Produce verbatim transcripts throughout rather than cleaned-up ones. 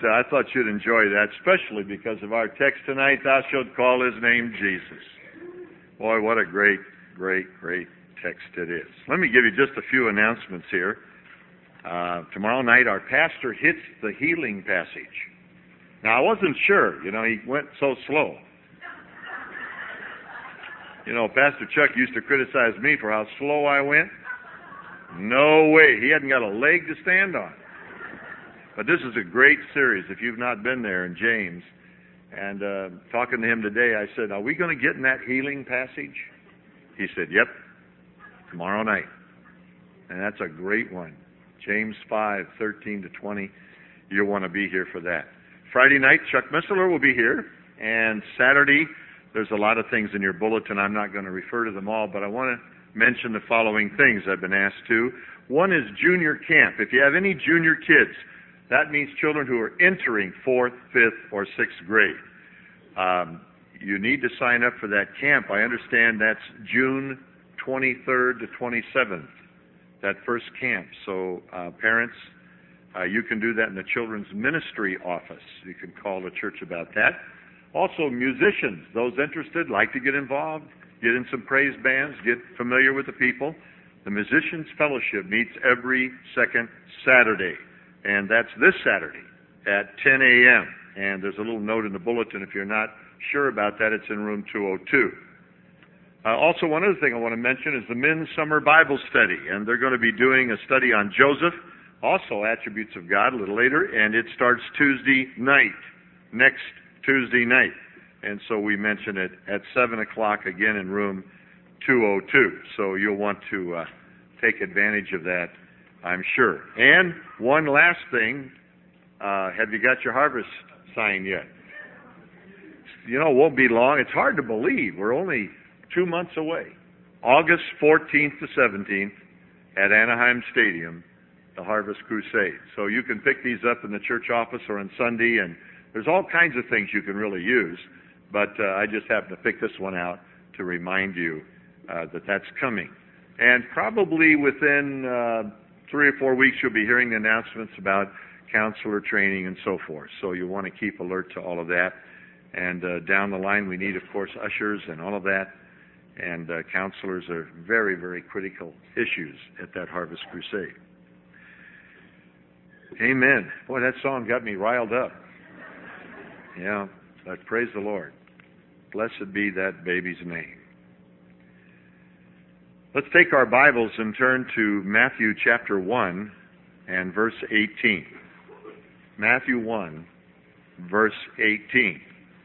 uh, I thought you'd enjoy that, especially because of our text tonight, thou shalt call his name Jesus. Boy, what a great, great, great text it is. Let me give you just a few announcements here. Uh, tomorrow night, our pastor hits the healing passage. Now, I wasn't sure. You know, he went so slow. You know, Pastor Chuck used to criticize me for how slow I went. No way. He hadn't got a leg to stand on. But this is a great series if you've not been there in James. And uh, talking to him today, I said, are we going to get in that healing passage? He said, yep, tomorrow night. And that's a great one. James five, thirteen to twenty. You'll want to be here for that. Friday night, Chuck Missler will be here. And Saturday, there's a lot of things in your bulletin. I'm not going to refer to them all, but I want to mention the following things I've been asked to. One is junior camp. If you have any junior kids, that means children who are entering fourth, fifth, or sixth grade. Um, you need to sign up for that camp. I understand that's June twenty-third to twenty-seventh, that first camp. So uh, parents, uh, you can do that in the children's ministry office. You can call the church about that. Also, musicians, those interested, like to get involved, get in some praise bands, get familiar with the people. The Musicians Fellowship meets every second Saturday. And that's this Saturday at ten a.m. And there's a little note in the bulletin. If you're not sure about that, it's in room two oh two. Uh, also, one other thing I want to mention is the Men's Summer Bible Study. And they're going to be doing a study on Joseph, also attributes of God, a little later. And it starts Tuesday night, next Tuesday night. And so we mention it at seven o'clock again in room two oh two. So you'll want to uh, take advantage of that, I'm sure. And one last thing, uh, have you got your harvest sign yet? You know, it won't be long. It's hard to believe. We're only two months away. August fourteenth to seventeenth at Anaheim Stadium, the Harvest Crusade. So you can pick these up in the church office or on Sunday, and there's all kinds of things you can really use. But uh, I just happened to pick this one out to remind you uh, that that's coming. And probably within Uh, Three or four weeks, you'll be hearing the announcements about counselor training and so forth. So you'll want to keep alert to all of that. And uh, down the line, we need, of course, ushers and all of that. And uh, counselors are very, very critical issues at that Harvest Crusade. Amen. Boy, that song got me riled up. Yeah, but praise the Lord. Blessed be that baby's name. Let's take our Bibles and turn to Matthew chapter one and verse eighteen. Matthew one, verse eighteen.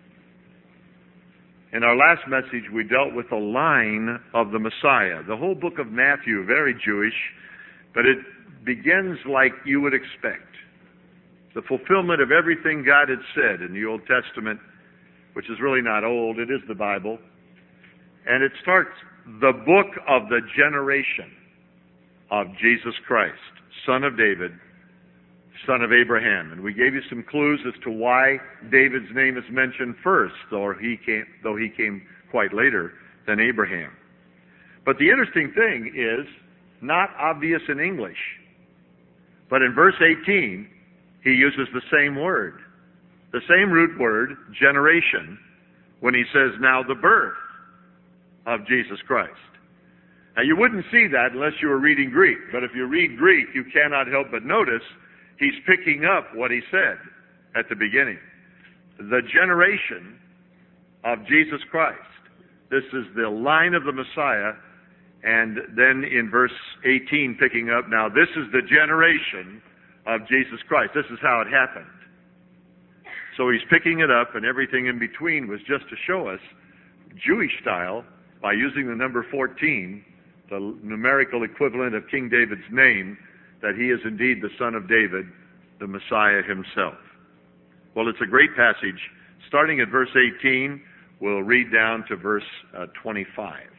In our last message, we dealt with the line of the Messiah. The whole book of Matthew, very Jewish, but it begins like you would expect. The fulfillment of everything God had said in the Old Testament, which is really not old, it is the Bible. And it starts the book of the generation of Jesus Christ, son of David, son of Abraham. And we gave you some clues as to why David's name is mentioned first, though he came, though he came quite later than Abraham. But the interesting thing is not obvious in English. But in verse eighteen, he uses the same word, the same root word, generation, when he says, now the birth of Jesus Christ. Now, you wouldn't see that unless you were reading Greek. But if you read Greek, you cannot help but notice he's picking up what he said at the beginning. The generation of Jesus Christ. This is the line of the Messiah. And then in verse eighteen, picking up, now this is the generation of Jesus Christ. This is how it happened. So he's picking it up, and everything in between was just to show us, Jewish style, by using the number fourteen, the numerical equivalent of King David's name, that he is indeed the son of David, the Messiah himself. Well, it's a great passage. Starting at verse eighteen, we'll read down to verse uh, twenty-five.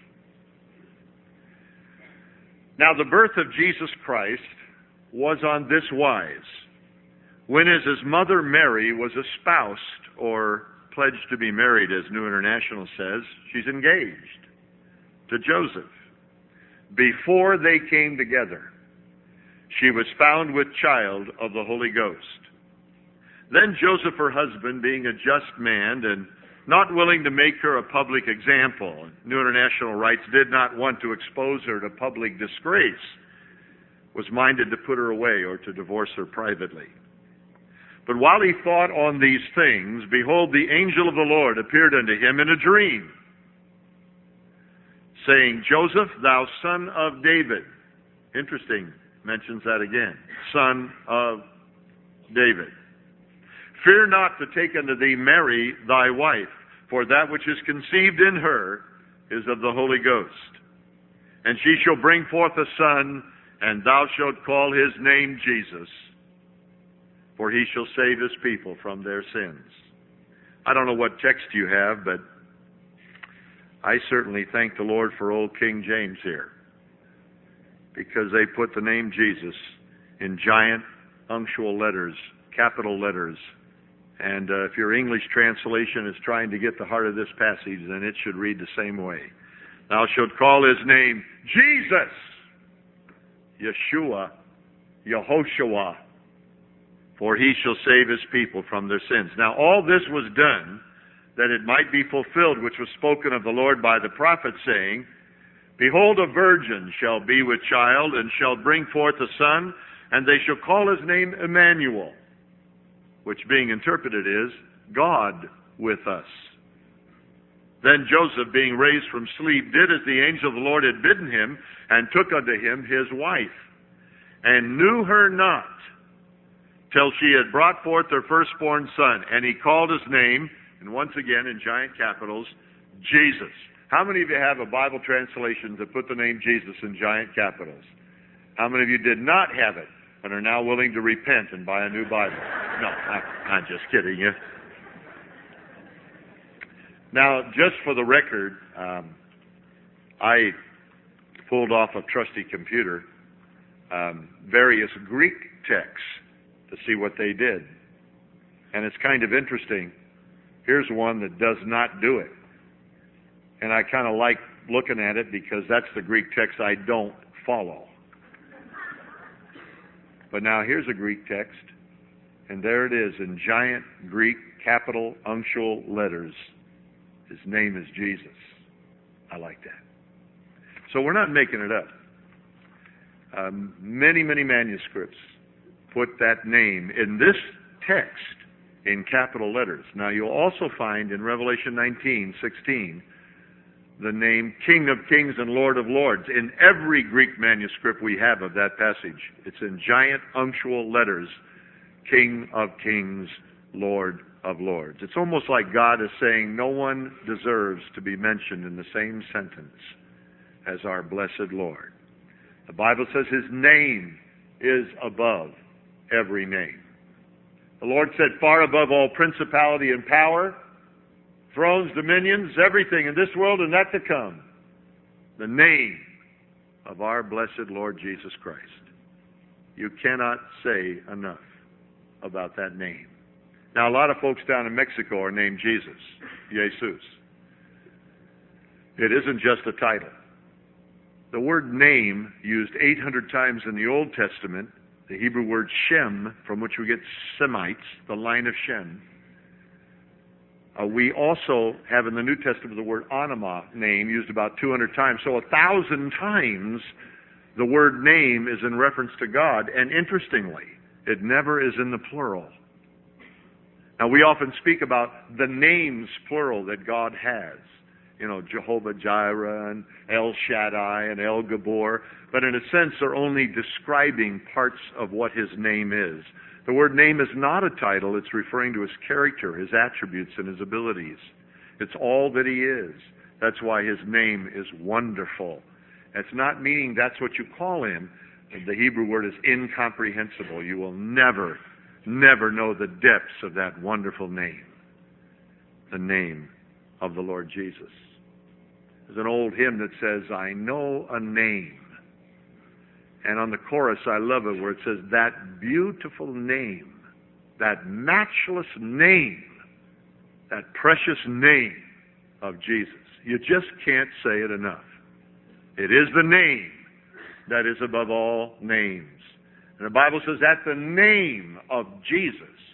Now, the birth of Jesus Christ was on this wise. When as his mother Mary was espoused, or pledged to be married, as New International says, she's engaged to Joseph. Before they came together, she was found with child of the Holy Ghost. Then Joseph, her husband, being a just man and not willing to make her a public example, New International writes, did not want to expose her to public disgrace, was minded to put her away or to divorce her privately. But while he thought on these things, behold, the angel of the Lord appeared unto him in a dream, saying, Joseph, thou son of David. Interesting, mentions that again. Son of David. Fear not to take unto thee Mary thy wife, for that which is conceived in her is of the Holy Ghost. And she shall bring forth a son, and thou shalt call his name Jesus, for he shall save his people from their sins. I don't know what text you have, but I certainly thank the Lord for old King James here, because they put the name Jesus in giant uncial letters, capital letters. And uh, if your English translation is trying to get the heart of this passage, then it should read the same way. Thou shalt call his name Jesus, Yeshua, Yehoshua, for he shall save his people from their sins. Now all this was done that it might be fulfilled, which was spoken of the Lord by the prophet, saying, Behold, a virgin shall be with child, and shall bring forth a son, and they shall call his name Emmanuel, which being interpreted is, God with us. Then Joseph, being raised from sleep, did as the angel of the Lord had bidden him, and took unto him his wife, and knew her not, till she had brought forth her firstborn son. And he called his name, and once again in giant capitals, Jesus. How many of you have a Bible translation that put the name Jesus in giant capitals? How many of you did not have it and are now willing to repent and buy a new Bible? No, I, I'm just kidding you. Now, just for the record, um, I pulled off a trusty computer um, various Greek texts to see what they did. And it's kind of interesting. Here's one that does not do it. And I kind of like looking at it because that's the Greek text I don't follow. But now here's a Greek text, and there it is in giant Greek capital uncial letters. His name is Jesus. I like that. So we're not making it up. Um, many, many manuscripts put that name in this text in capital letters. Now you'll also find in Revelation nineteen sixteen the name King of Kings and Lord of Lords. In every Greek manuscript we have of that passage, it's in giant uncial letters, King of Kings, Lord of Lords. It's almost like God is saying no one deserves to be mentioned in the same sentence as our blessed Lord. The Bible says his name is above every name. The Lord said, far above all principality and power, thrones, dominions, everything in this world and that to come, the name of our blessed Lord Jesus Christ. You cannot say enough about that name. Now, a lot of folks down in Mexico are named Jesus, Jesus. It isn't just a title. The word name, used eight hundred times in the Old Testament, the Hebrew word Shem, from which we get Semites, the line of Shem. Uh, we also have in the New Testament the word anima, name, used about two hundred times. So a thousand times the word name is in reference to God. And interestingly, it never is in the plural. Now we often speak about the names, plural, that God has. You know, Jehovah Jireh and El Shaddai and El Gabor. But in a sense, they're only describing parts of what his name is. The word name is not a title. It's referring to his character, his attributes, and his abilities. It's all that he is. That's why his name is wonderful. It's not meaning that's what you call him. The Hebrew word is incomprehensible. You will never, never know the depths of that wonderful name. The name of the Lord Jesus. There's an old hymn that says, I know a name. And on the chorus, I love it, where it says, that beautiful name, that matchless name, that precious name of Jesus. You just can't say it enough. It is the name that is above all names. And the Bible says, at the name of Jesus,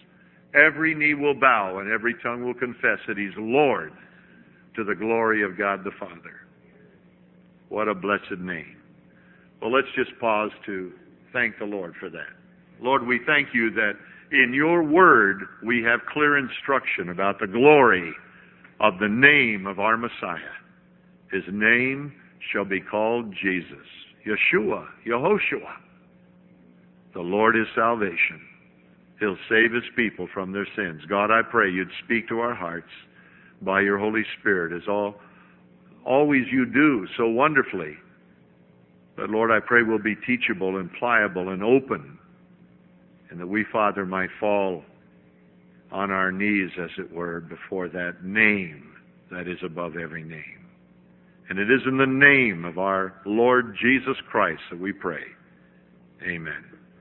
Every knee will bow and every tongue will confess that He's Lord, to the glory of God the Father. What a blessed name. Well, let's just pause to thank the Lord for that. Lord, we thank You that in Your Word we have clear instruction about the glory of the name of our Messiah. His name shall be called Jesus, Yeshua, Yehoshua. The Lord is salvation. He'll save His people from their sins. God, I pray You'd speak to our hearts by Your Holy Spirit, as all, always You do so wonderfully. But Lord, I pray we'll be teachable and pliable and open, and that we, Father, might fall on our knees, as it were, before that name that is above every name. And it is in the name of our Lord Jesus Christ that we pray. Amen.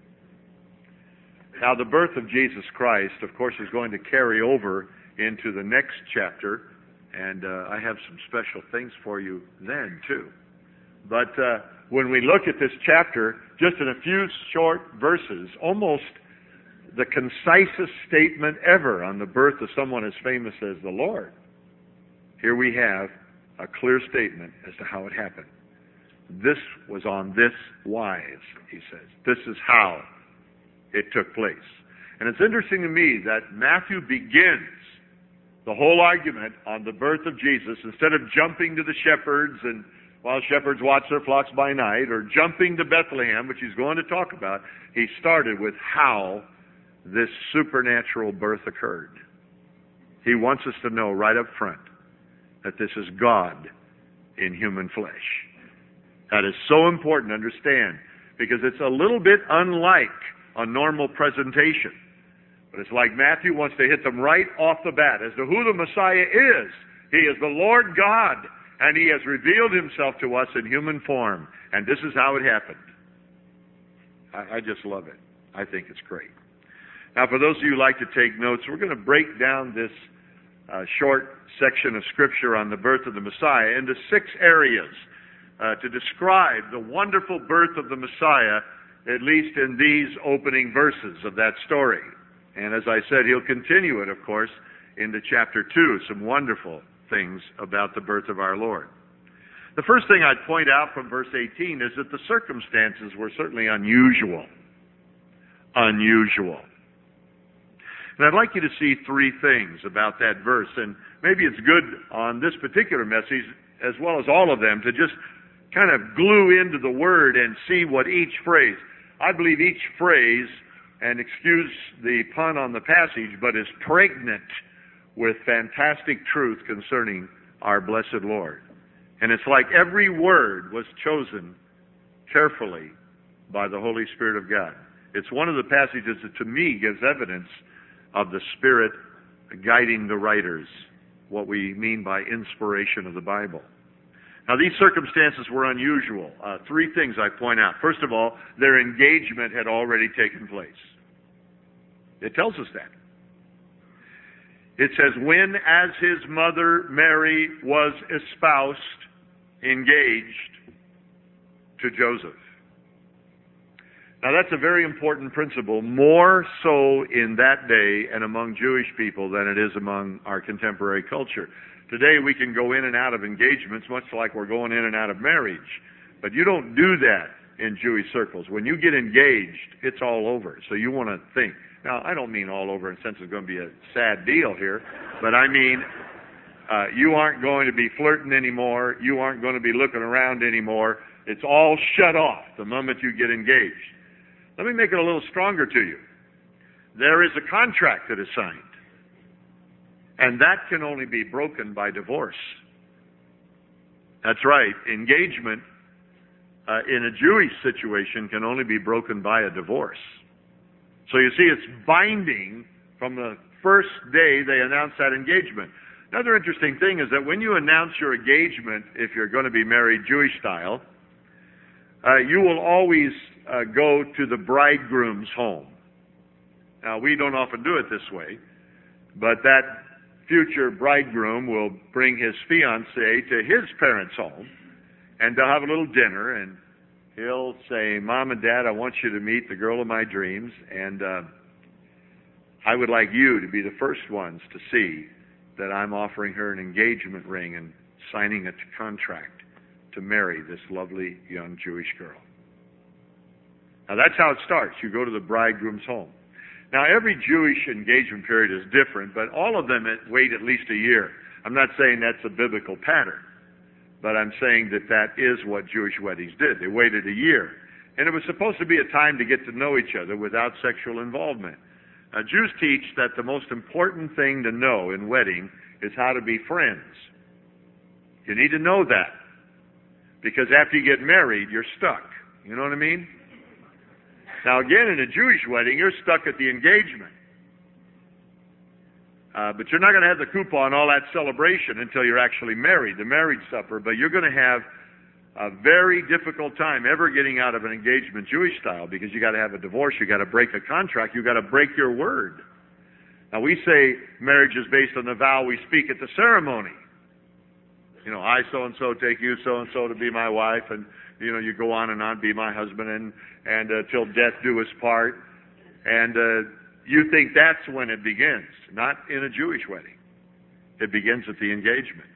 Now, the birth of Jesus Christ, of course, is going to carry over into the next chapter, and uh, I have some special things for you then, too. But uh, when we look at this chapter, just in a few short verses, almost the concisest statement ever on the birth of someone as famous as the Lord, here we have a clear statement as to how it happened. This was on this wise, he says. This is how it took place. And it's interesting to me that Matthew begins the whole argument on the birth of Jesus, instead of jumping to the shepherds and while shepherds watch their flocks by night, or jumping to Bethlehem, which he's going to talk about, he started with how this supernatural birth occurred. He wants us to know right up front that this is God in human flesh. That is so important to understand, because it's a little bit unlike a normal presentation. But it's like Matthew wants to hit them right off the bat as to who the Messiah is. He is the Lord God, and He has revealed Himself to us in human form. And this is how it happened. I, I just love it. I think it's great. Now, for those of you who like to take notes, we're going to break down this uh, short section of Scripture on the birth of the Messiah into six areas uh, to describe the wonderful birth of the Messiah, at least in these opening verses of that story. And as I said, he'll continue it, of course, into chapter two, some wonderful things about the birth of our Lord. The first thing I'd point out from verse eighteen is that the circumstances were certainly unusual. Unusual. And I'd like you to see three things about that verse, and maybe it's good on this particular message, as well as all of them, to just kind of glue into the Word and see what each phrase, I believe each phrase, and excuse the pun on the passage, but is pregnant with fantastic truth concerning our blessed Lord. And it's like every word was chosen carefully by the Holy Spirit of God. It's one of the passages that to me gives evidence of the Spirit guiding the writers, what we mean by inspiration of the Bible. Now, these circumstances were unusual. Uh, three things I point out. First of all, their engagement had already taken place. It tells us that. It says, when as his mother Mary was espoused, engaged to Joseph. Now, that's a very important principle, more so in that day and among Jewish people than it is among our contemporary culture. Today, we can go in and out of engagements, much like we're going in and out of marriage. But you don't do that in Jewish circles. When you get engaged, it's all over. So you want to think. Now, I don't mean all over in the sense it's going to be a sad deal here, but I mean uh, you aren't going to be flirting anymore. You aren't going to be looking around anymore. It's all shut off the moment you get engaged. Let me make it a little stronger to you. There is a contract that is signed. And that can only be broken by divorce. That's right. Engagement uh, in a Jewish situation can only be broken by a divorce. So you see, it's binding from the first day they announce that engagement. Another interesting thing is that when you announce your engagement, if you're going to be married Jewish style, uh, you will always uh, go to the bridegroom's home. Now, we don't often do it this way, but that future bridegroom will bring his fiancée to his parents' home, and they'll have a little dinner, and he'll say, Mom and Dad, I want you to meet the girl of my dreams, and uh, I would like you to be the first ones to see that I'm offering her an engagement ring and signing a contract to marry this lovely young Jewish girl. Now that's how it starts. You go to the bridegroom's home. Now every Jewish engagement period is different, but all of them wait at least a year. I'm not saying that's a biblical pattern, but I'm saying that that is what Jewish weddings did. They waited a year. And it was supposed to be a time to get to know each other without sexual involvement. Now, Jews teach that the most important thing to know in wedding is how to be friends. You need to know that. Because after you get married, you're stuck. You know what I mean? Now again, in a Jewish wedding, you're stuck at the engagement. Uh, but you're not going to have the coupon, all that celebration until you're actually married, the marriage supper. But you're going to have a very difficult time ever getting out of an engagement Jewish style, because you got to have a divorce, you got to break a contract, you got to break your word. Now we say marriage is based on the vow we speak at the ceremony. You know, I so and so take you so and so to be my wife, and you know, you go on and on, be my husband, and and uh, till death do us part. And uh, you think that's when it begins, not in a Jewish wedding. It begins at the engagement.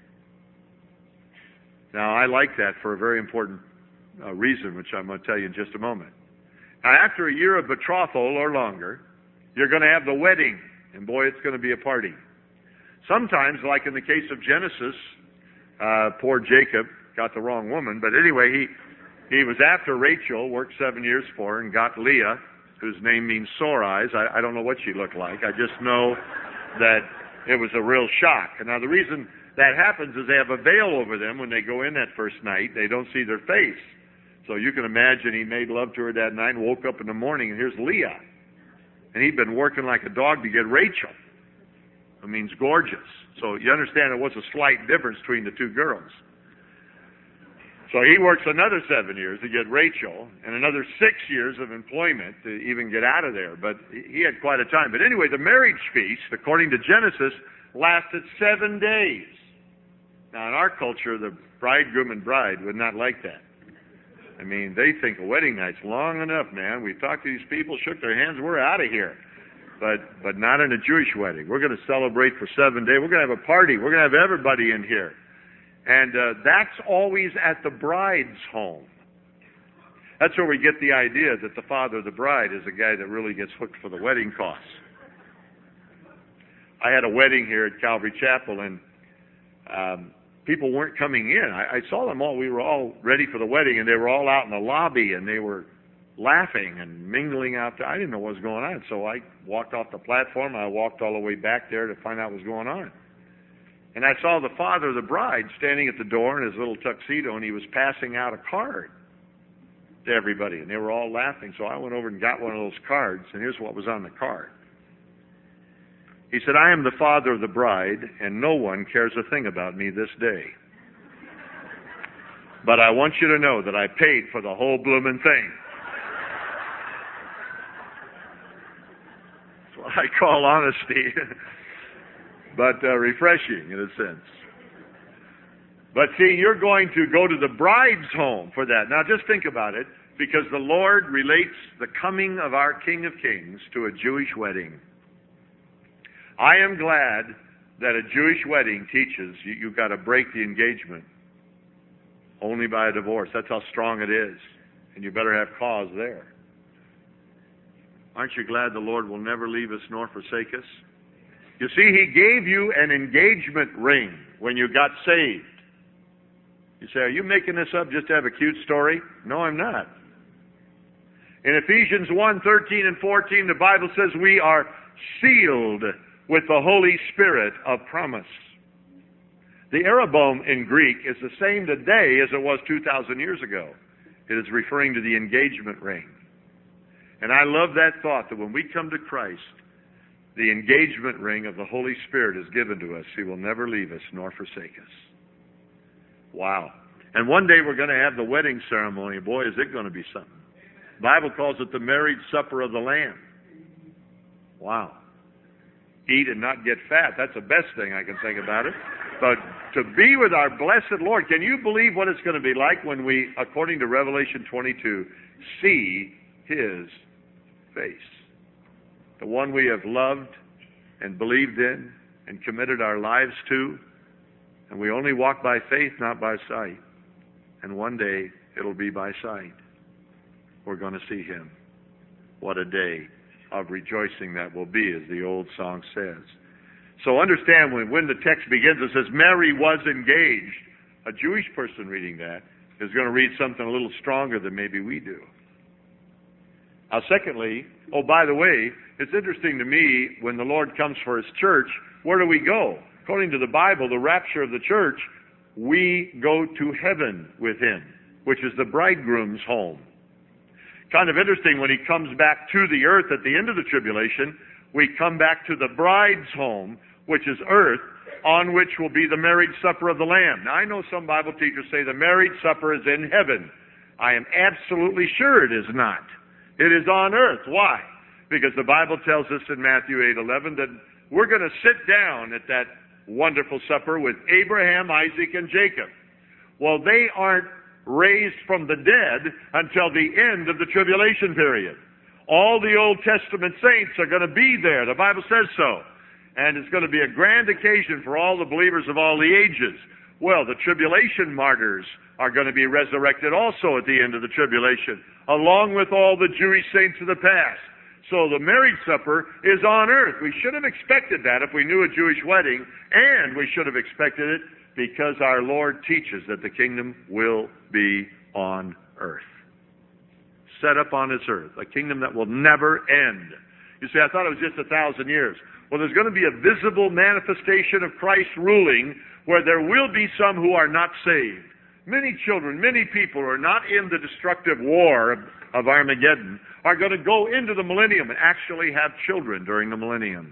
Now, I like that for a very important uh, reason, which I'm going to tell you in just a moment. Now, after a year of betrothal or longer, you're going to have the wedding, and boy, it's going to be a party. Sometimes, like in the case of Genesis, uh, poor Jacob got the wrong woman, but anyway, he he was after Rachel, worked seven years for her, and got Leah, whose name means sore eyes. I, I don't know what she looked like. I just know that it was a real shock. And now, the reason that happens is they have a veil over them when they go in that first night. They don't see their face. So you can imagine he made love to her that night and woke up in the morning, and here's Leah. And he'd been working like a dog to get Rachel. It means gorgeous. So you understand there was a slight difference between the two girls. So he works another seven years to get Rachel, and another six years of employment to even get out of there. But he had quite a time. But anyway, the marriage feast, according to Genesis, lasted seven days. Now, in our culture, the bridegroom and bride would not like that. I mean, they think a wedding night's long enough, man. We talked to these people, shook their hands, we're out of here. But but not in a Jewish wedding. We're going to celebrate for seven days. We're going to have a party. We're going to have everybody in here. And uh, that's always at the bride's home. That's where we get the idea that the father of the bride is the guy that really gets hooked for the wedding costs. I had a wedding here at Calvary Chapel, and um, people weren't coming in. I, I saw them all. We were all ready for the wedding, and they were all out in the lobby, and they were laughing and mingling out there. I didn't know what was going on, so I walked off the platform. I walked all the way back there to find out what was going on. And I saw the father of the bride standing at the door in his little tuxedo, and he was passing out a card to everybody, and they were all laughing. So I went over and got one of those cards, and here's what was on the card. He said, "I am the father of the bride, and no one cares a thing about me this day. But I want you to know that I paid for the whole bloomin' thing." That's what I call honesty, but uh, refreshing in a sense. But see, you're going to go to the bride's home for that. Now just think about it, because the Lord relates the coming of our King of Kings to a Jewish wedding. I am glad that a Jewish wedding teaches you, you've got to break the engagement only by a divorce. That's how strong it is. And you better have cause there. Aren't you glad the Lord will never leave us nor forsake us? You see, He gave you an engagement ring when you got saved. You say, are you making this up just to have a cute story? No, I'm not. In Ephesians one, thirteen and fourteen, the Bible says we are sealed with the Holy Spirit of promise. The arabome in Greek is the same today as it was two thousand years ago. It is referring to the engagement ring. And I love that thought that when we come to Christ, the engagement ring of the Holy Spirit is given to us. He will never leave us nor forsake us. Wow. And one day we're going to have the wedding ceremony. Boy, is it going to be something. The Bible calls it the marriage supper of the Lamb. Wow. Eat and not get fat. That's the best thing I can think about it. But to be with our blessed Lord, can you believe what it's going to be like when we, according to Revelation twenty-two, see His face? the one we have loved and believed in and committed our lives to, and we only walk by faith, not by sight. And one day, it'll be by sight. We're going to see him. What a day of rejoicing that will be, as the old song says. So understand, when, when the text begins, it says, Mary was engaged. A Jewish person reading that is going to read something a little stronger than maybe we do. Now, secondly, oh, by the way, it's interesting to me, when the Lord comes for his church, where do we go? According to the Bible, the rapture of the church, we go to heaven with him, which is the bridegroom's home. Kind of interesting, when he comes back to the earth at the end of the tribulation, we come back to the bride's home, which is earth, on which will be the marriage supper of the Lamb. Now, I know some Bible teachers say the marriage supper is in heaven. I am absolutely sure it is not. It is on earth. Why? Because the Bible tells us in Matthew eight eleven that we're going to sit down at that wonderful supper with Abraham, Isaac, and Jacob. Well, they aren't raised from the dead until the end of the tribulation period. All the Old Testament saints are going to be there. The Bible says so. And it's going to be a grand occasion for all the believers of all the ages. Well, the tribulation martyrs are going to be resurrected also at the end of the tribulation, along with all the Jewish saints of the past. So the marriage supper is on earth. We should have expected that if we knew a Jewish wedding, and we should have expected it because our Lord teaches that the kingdom will be on earth. Set up on this earth, a kingdom that will never end. You say, I thought it was just a thousand years. Well, there's going to be a visible manifestation of Christ ruling where there will be some who are not saved. Many children, many people who are not in the destructive war of, of Armageddon are going to go into the millennium and actually have children during the millennium.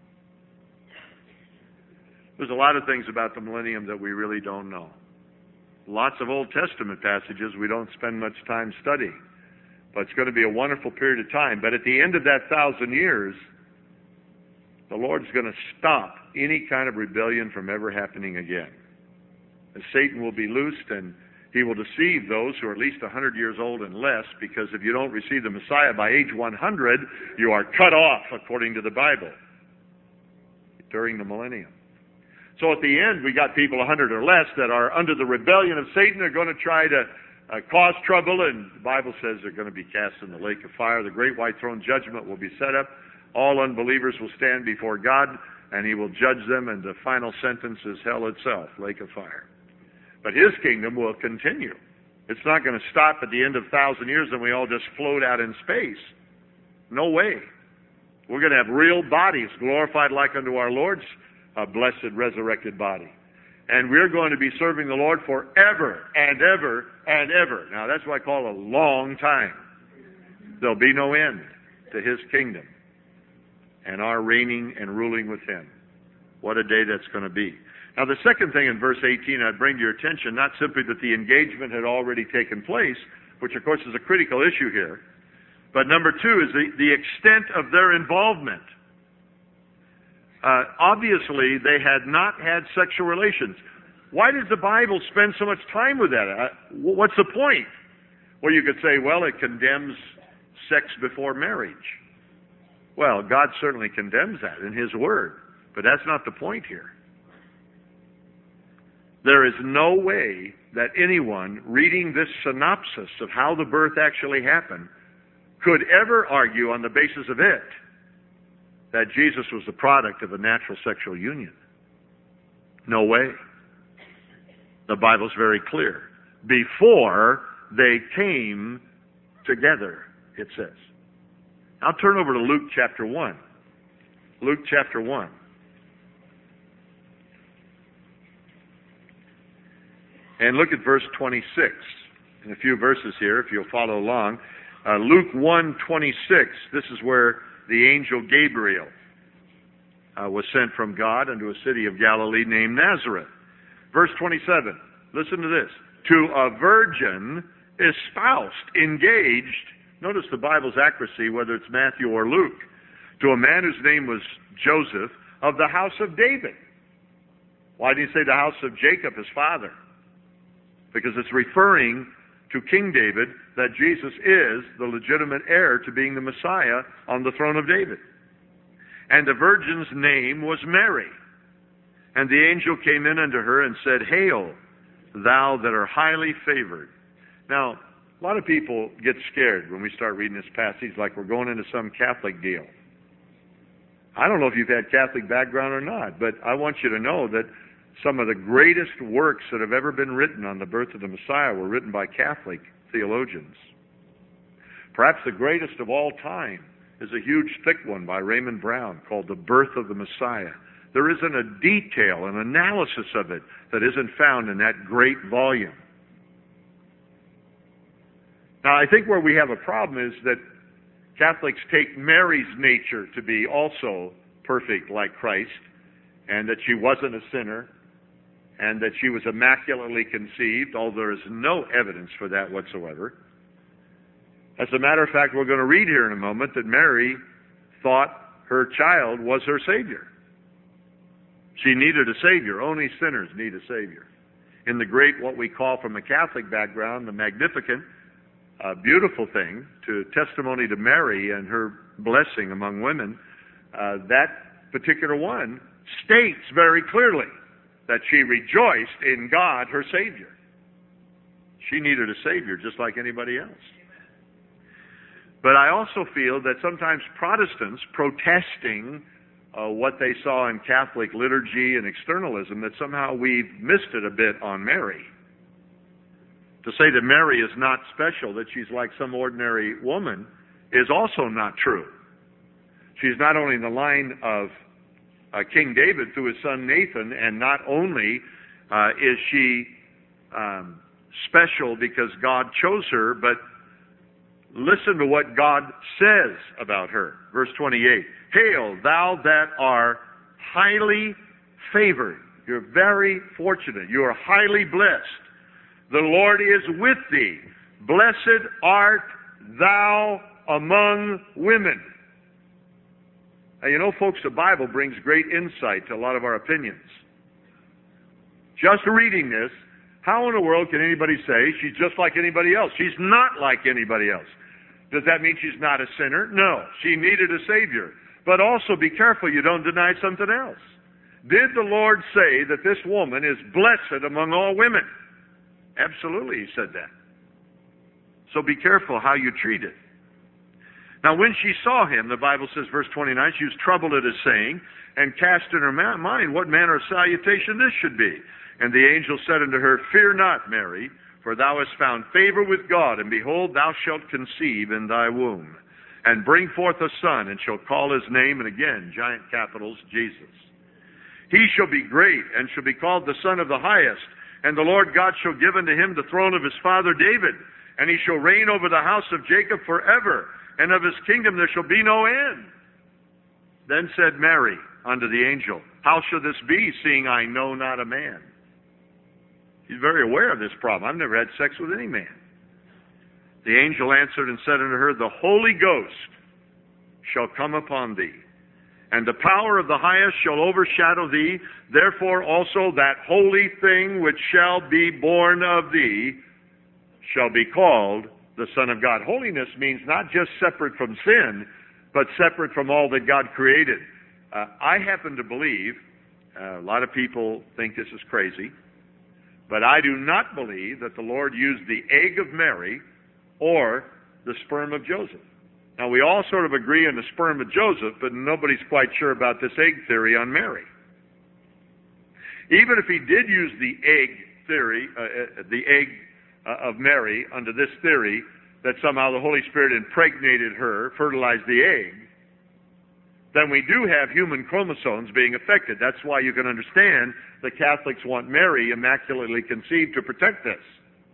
There's a lot of things about the millennium that we really don't know. Lots of Old Testament passages we don't spend much time studying. But it's going to be a wonderful period of time. But at the end of that thousand years, the Lord's going to stop any kind of rebellion from ever happening again. And Satan will be loosed, and he will deceive those who are at least one hundred years old and less, because if you don't receive the Messiah by age one hundred, you are cut off according to the Bible during the millennium. So at the end, we got people one hundred or less that are under the rebellion of Satan. They're going to try to uh, cause trouble, and the Bible says they're going to be cast in the lake of fire. The great white throne judgment will be set up. All unbelievers will stand before God, and he will judge them, and the final sentence is hell itself, lake of fire. But his kingdom will continue. It's not going to stop at the end of a thousand years and we all just float out in space. No way. We're going to have real bodies glorified like unto our Lord's uh, blessed resurrected body. And we're going to be serving the Lord forever and ever and ever. Now, that's what I call a long time. There'll be no end to his kingdom and our reigning and ruling with him. What a day that's going to be. Now, the second thing in verse eighteen I'd bring to your attention, not simply that the engagement had already taken place, which of course is a critical issue here, but number two is the, the extent of their involvement. Uh, obviously, they had not had sexual relations. Why does the Bible spend so much time with that? Uh, what's the point? Well, you could say, well, it condemns sex before marriage. Well, God certainly condemns that in his word, but that's not the point here. There is no way that anyone reading this synopsis of how the birth actually happened could ever argue on the basis of it that Jesus was the product of a natural sexual union. No way. The Bible's very clear. Before they came together, it says. I'll turn over to Luke chapter one. Luke chapter one. And look at verse twenty-six. In a few verses here, if you'll follow along. Uh, Luke one twenty-six, this is where the angel Gabriel uh, was sent from God unto a city of Galilee named Nazareth. Verse twenty-seven, listen to this. To a virgin espoused, engaged, notice the Bible's accuracy, whether it's Matthew or Luke, to a man whose name was Joseph, of the house of David. Why did he say the house of Jacob, his father? Because it's referring to King David that Jesus is the legitimate heir to being the Messiah on the throne of David. And the virgin's name was Mary. And the angel came in unto her and said, Hail, thou that art highly favored. Now, a lot of people get scared when we start reading this passage like we're going into some Catholic deal. I don't know if you've had Catholic background or not, but I want you to know that some of the greatest works that have ever been written on the birth of the Messiah were written by Catholic theologians. Perhaps the greatest of all time is a huge, thick one by Raymond Brown called The Birth of the Messiah. There isn't a detail, an analysis of it that isn't found in that great volume. Now, I think where we have a problem is that Catholics take Mary's nature to be also perfect like Christ, and that she wasn't a sinner, and that she was immaculately conceived, although there is no evidence for that whatsoever. As a matter of fact, we're going to read here in a moment that Mary thought her child was her Savior. She needed a Savior. Only sinners need a Savior. In the great, what we call from a Catholic background, the Magnificat, a beautiful thing, to testimony to Mary and her blessing among women, uh, that particular one states very clearly that she rejoiced in God, her Savior. She needed a Savior just like anybody else. But I also feel that sometimes Protestants protesting uh, what they saw in Catholic liturgy and externalism, that somehow we've missed it a bit on Mary. To say that Mary is not special, that she's like some ordinary woman, is also not true. She's not only in the line of uh, King David through his son Nathan, and not only uh, is she um, special because God chose her, but listen to what God says about her. Verse twenty-eight, Hail, thou that art highly favored. You're very fortunate. You are highly blessed. The Lord is with thee. Blessed art thou among women. Now, you know, folks, the Bible brings great insight to a lot of our opinions. Just reading this, how in the world can anybody say she's just like anybody else? She's not like anybody else. Does that mean she's not a sinner? No. She needed a Savior. But also be careful you don't deny something else. Did the Lord say that this woman is blessed among all women? Absolutely, he said that. So be careful how you treat it. Now, when she saw him, the Bible says, verse twenty-nine, she was troubled at his saying, and cast in her mind what manner of salutation this should be. And the angel said unto her, Fear not, Mary, for thou hast found favor with God, and behold, thou shalt conceive in thy womb, and bring forth a son, and shall call his name, and again, giant capitals, Jesus. He shall be great, and shall be called the Son of the Highest, and the Lord God shall give unto him the throne of his father David, and he shall reign over the house of Jacob forever, and of his kingdom there shall be no end. Then said Mary unto the angel, How shall this be, seeing I know not a man? She's very aware of this problem. I've never had sex with any man. The angel answered and said unto her, The Holy Ghost shall come upon thee, and the power of the highest shall overshadow thee. Therefore also that holy thing which shall be born of thee shall be called the Son of God. Holiness means not just separate from sin, but separate from all that God created. Uh, I happen to believe, uh, a lot of people think this is crazy, but I do not believe that the Lord used the egg of Mary or the sperm of Joseph. Now, we all sort of agree on the sperm of Joseph, but nobody's quite sure about this egg theory on Mary. Even if he did use the egg theory, uh, the egg uh, of Mary under this theory, that somehow the Holy Spirit impregnated her, fertilized the egg, then we do have human chromosomes being affected. That's why you can understand the Catholics want Mary immaculately conceived to protect this.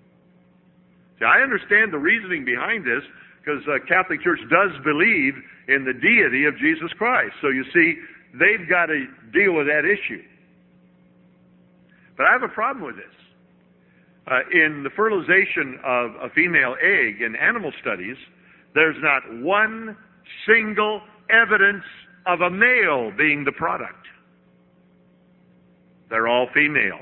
See, I understand the reasoning behind this, because the uh, Catholic Church does believe in the deity of Jesus Christ. So you see, they've got to deal with that issue. But I have a problem with this. Uh, in the fertilization of a female egg in animal studies, there's not one single evidence of a male being the product. They're all female.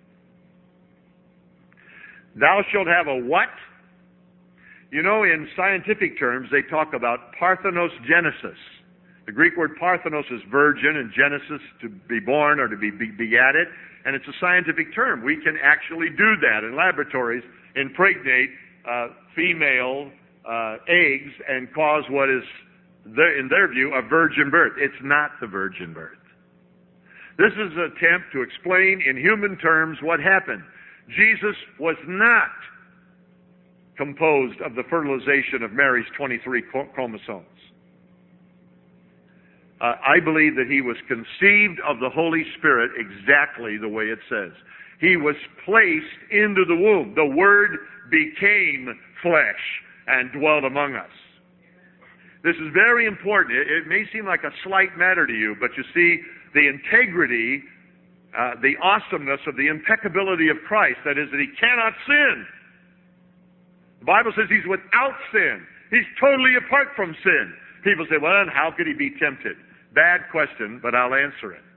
Thou shalt have a what? You know, in scientific terms, they talk about parthenogenesis. The Greek word parthenos is virgin in Genesis, to be born or to be begatted, and it's a scientific term. We can actually do that in laboratories, impregnate uh, female uh, eggs and cause what is, in their view, a virgin birth. It's not the virgin birth. This is an attempt to explain in human terms what happened. Jesus was not composed of the fertilization of Mary's twenty-three chromosomes. Uh, I believe that he was conceived of the Holy Spirit exactly the way it says. He was placed into the womb. The Word became flesh and dwelt among us. This is very important. It, it may seem like a slight matter to you, but you see, the integrity, uh, the awesomeness of the impeccability of Christ, that is, that he cannot sin. The Bible says he's without sin. He's totally apart from sin. People say, well, then how could he be tempted? Bad question, but I'll answer it.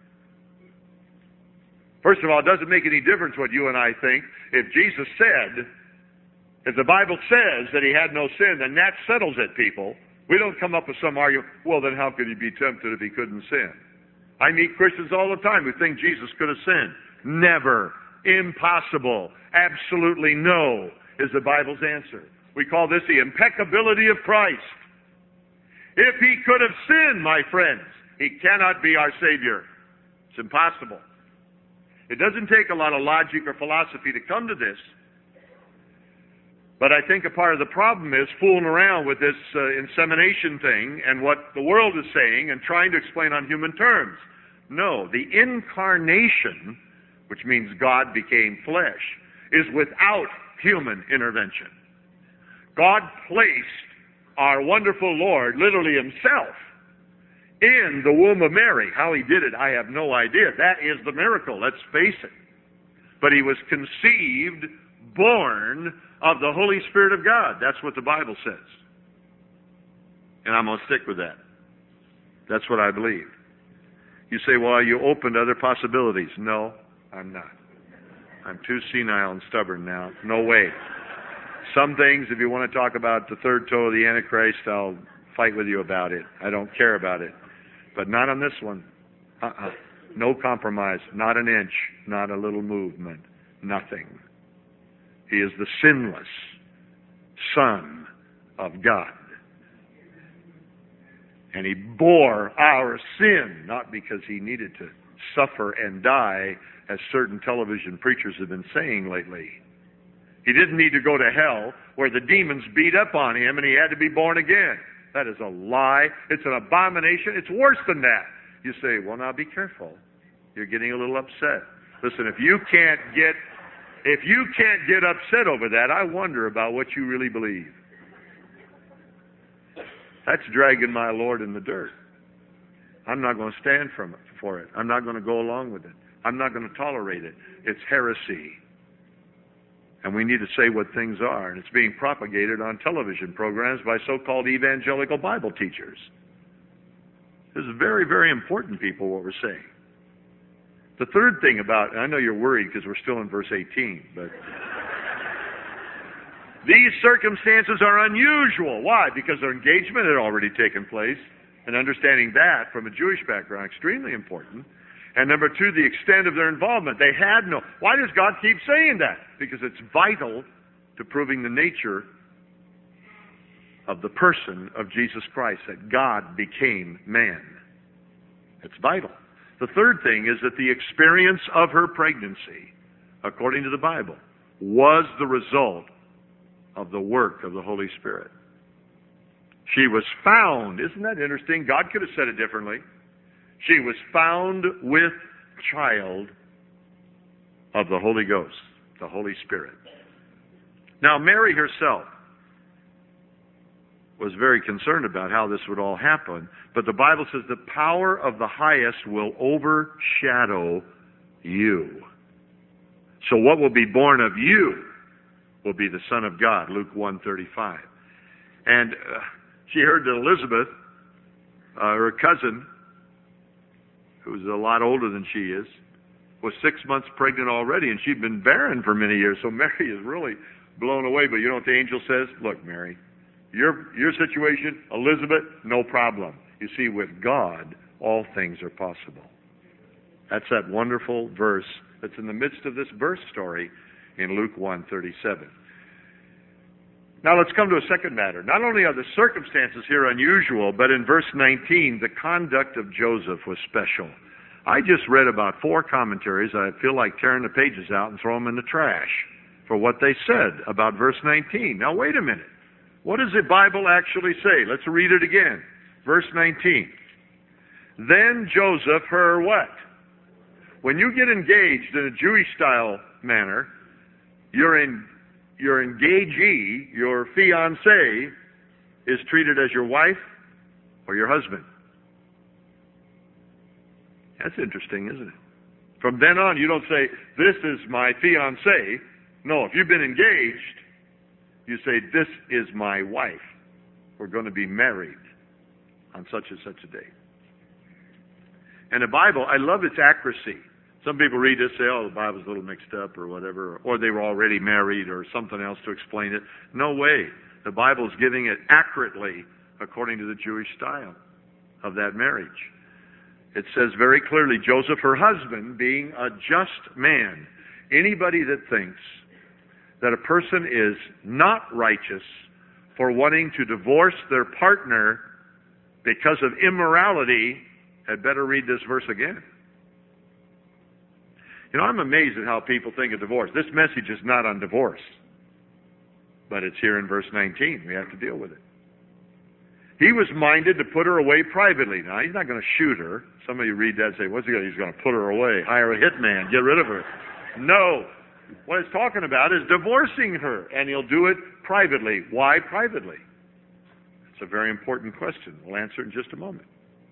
First of all, it doesn't make any difference what you and I think. If Jesus said, if the Bible says that he had no sin, then that settles it, people. We don't come up with some argument, well, then how could he be tempted if he couldn't sin? I meet Christians all the time who think Jesus could have sinned. Never. Impossible. Absolutely no is the Bible's answer. We call this the impeccability of Christ. If he could have sinned, my friends, he cannot be our Savior. It's impossible. It doesn't take a lot of logic or philosophy to come to this. But I think a part of the problem is fooling around with this uh, insemination thing and what the world is saying and trying to explain on human terms. No, the incarnation, which means God became flesh, is without human intervention. God placed our wonderful Lord, literally himself, in the womb of Mary. How he did it, I have no idea. That is the miracle, let's face it. But he was conceived, born of the Holy Spirit of God. That's what the Bible says. And I'm going to stick with that. That's what I believe. You say, well, you opened other possibilities. No, I'm not. I'm too senile and stubborn now. No way. Some things, if you want to talk about the third toe of the Antichrist, I'll fight with you about it. I don't care about it. But not on this one. Uh-uh. No compromise. Not an inch. Not a little movement. Nothing. He is the sinless Son of God. And he bore our sin, not because he needed to suffer and die, as certain television preachers have been saying lately. He didn't need to go to hell where the demons beat up on him and he had to be born again. That is a lie. It's an abomination. It's worse than that. You say, well, now be careful. You're getting a little upset. Listen, if you can't get if you can't get upset over that, I wonder about what you really believe. That's dragging my Lord in the dirt. I'm not going to stand from it, for it. I'm not going to go along with it. I'm not going to tolerate it. It's heresy. And we need to say what things are. And it's being propagated on television programs by so-called evangelical Bible teachers. This is very, very important, people, what we're saying. The third thing about, and I know you're worried because we're still in verse eighteen, but these circumstances are unusual. Why? Because their engagement had already taken place. And understanding that from a Jewish background, extremely important. And number two, the extent of their involvement. They had no... Why does God keep saying that? Because it's vital to proving the nature of the person of Jesus Christ, that God became man. It's vital. The third thing is that the experience of her pregnancy, according to the Bible, was the result of the work of the Holy Spirit. She was found, isn't that interesting? God could have said it differently. She was found with child of the Holy Ghost, the Holy Spirit. Now, Mary herself was very concerned about how this would all happen, but the Bible says the power of the highest will overshadow you. So what will be born of you will be the Son of God, Luke one thirty-five. And uh, she heard that Elizabeth, uh, her cousin, who's a lot older than she is, was six months pregnant already, and she'd been barren for many years. So Mary is really blown away. But you know what the angel says? Look, Mary, your your situation, Elizabeth, no problem. You see, with God, all things are possible. That's that wonderful verse that's in the midst of this birth story in Luke one thirty-seven. Now let's come to a second matter. Not only are the circumstances here unusual, but in verse nineteen, the conduct of Joseph was special. I just read about four commentaries. I feel like tearing the pages out and throwing them in the trash for what they said about verse nineteen. Now wait a minute. What does the Bible actually say? Let's read it again. Verse nineteen. Then Joseph, her what? When you get engaged in a Jewish-style manner, your, in, your engagee, your fiancé, is treated as your wife or your husband. That's interesting, isn't it? From then on, you don't say, this is my fiancé. No, if you've been engaged, you say, this is my wife. We're going to be married on such and such a day. And the Bible, I love its accuracy. Some people read this, say, oh, the Bible's a little mixed up or whatever, or they were already married or something else to explain it. No way. The Bible's giving it accurately according to the Jewish style of that marriage. It says very clearly, Joseph, her husband, being a just man. Anybody that thinks that a person is not righteous for wanting to divorce their partner because of immorality had better read this verse again. You know, I'm amazed at how people think of divorce. This message is not on divorce, but it's here in verse nineteen. We have to deal with it. He was minded to put her away privately. Now, he's not going to shoot her. Some of you read that and say, what's he going to do? He's going to put her away, hire a hitman, get rid of her. No. What it's talking about is divorcing her, and he'll do it privately. Why privately? It's a very important question. We'll answer it in just a moment.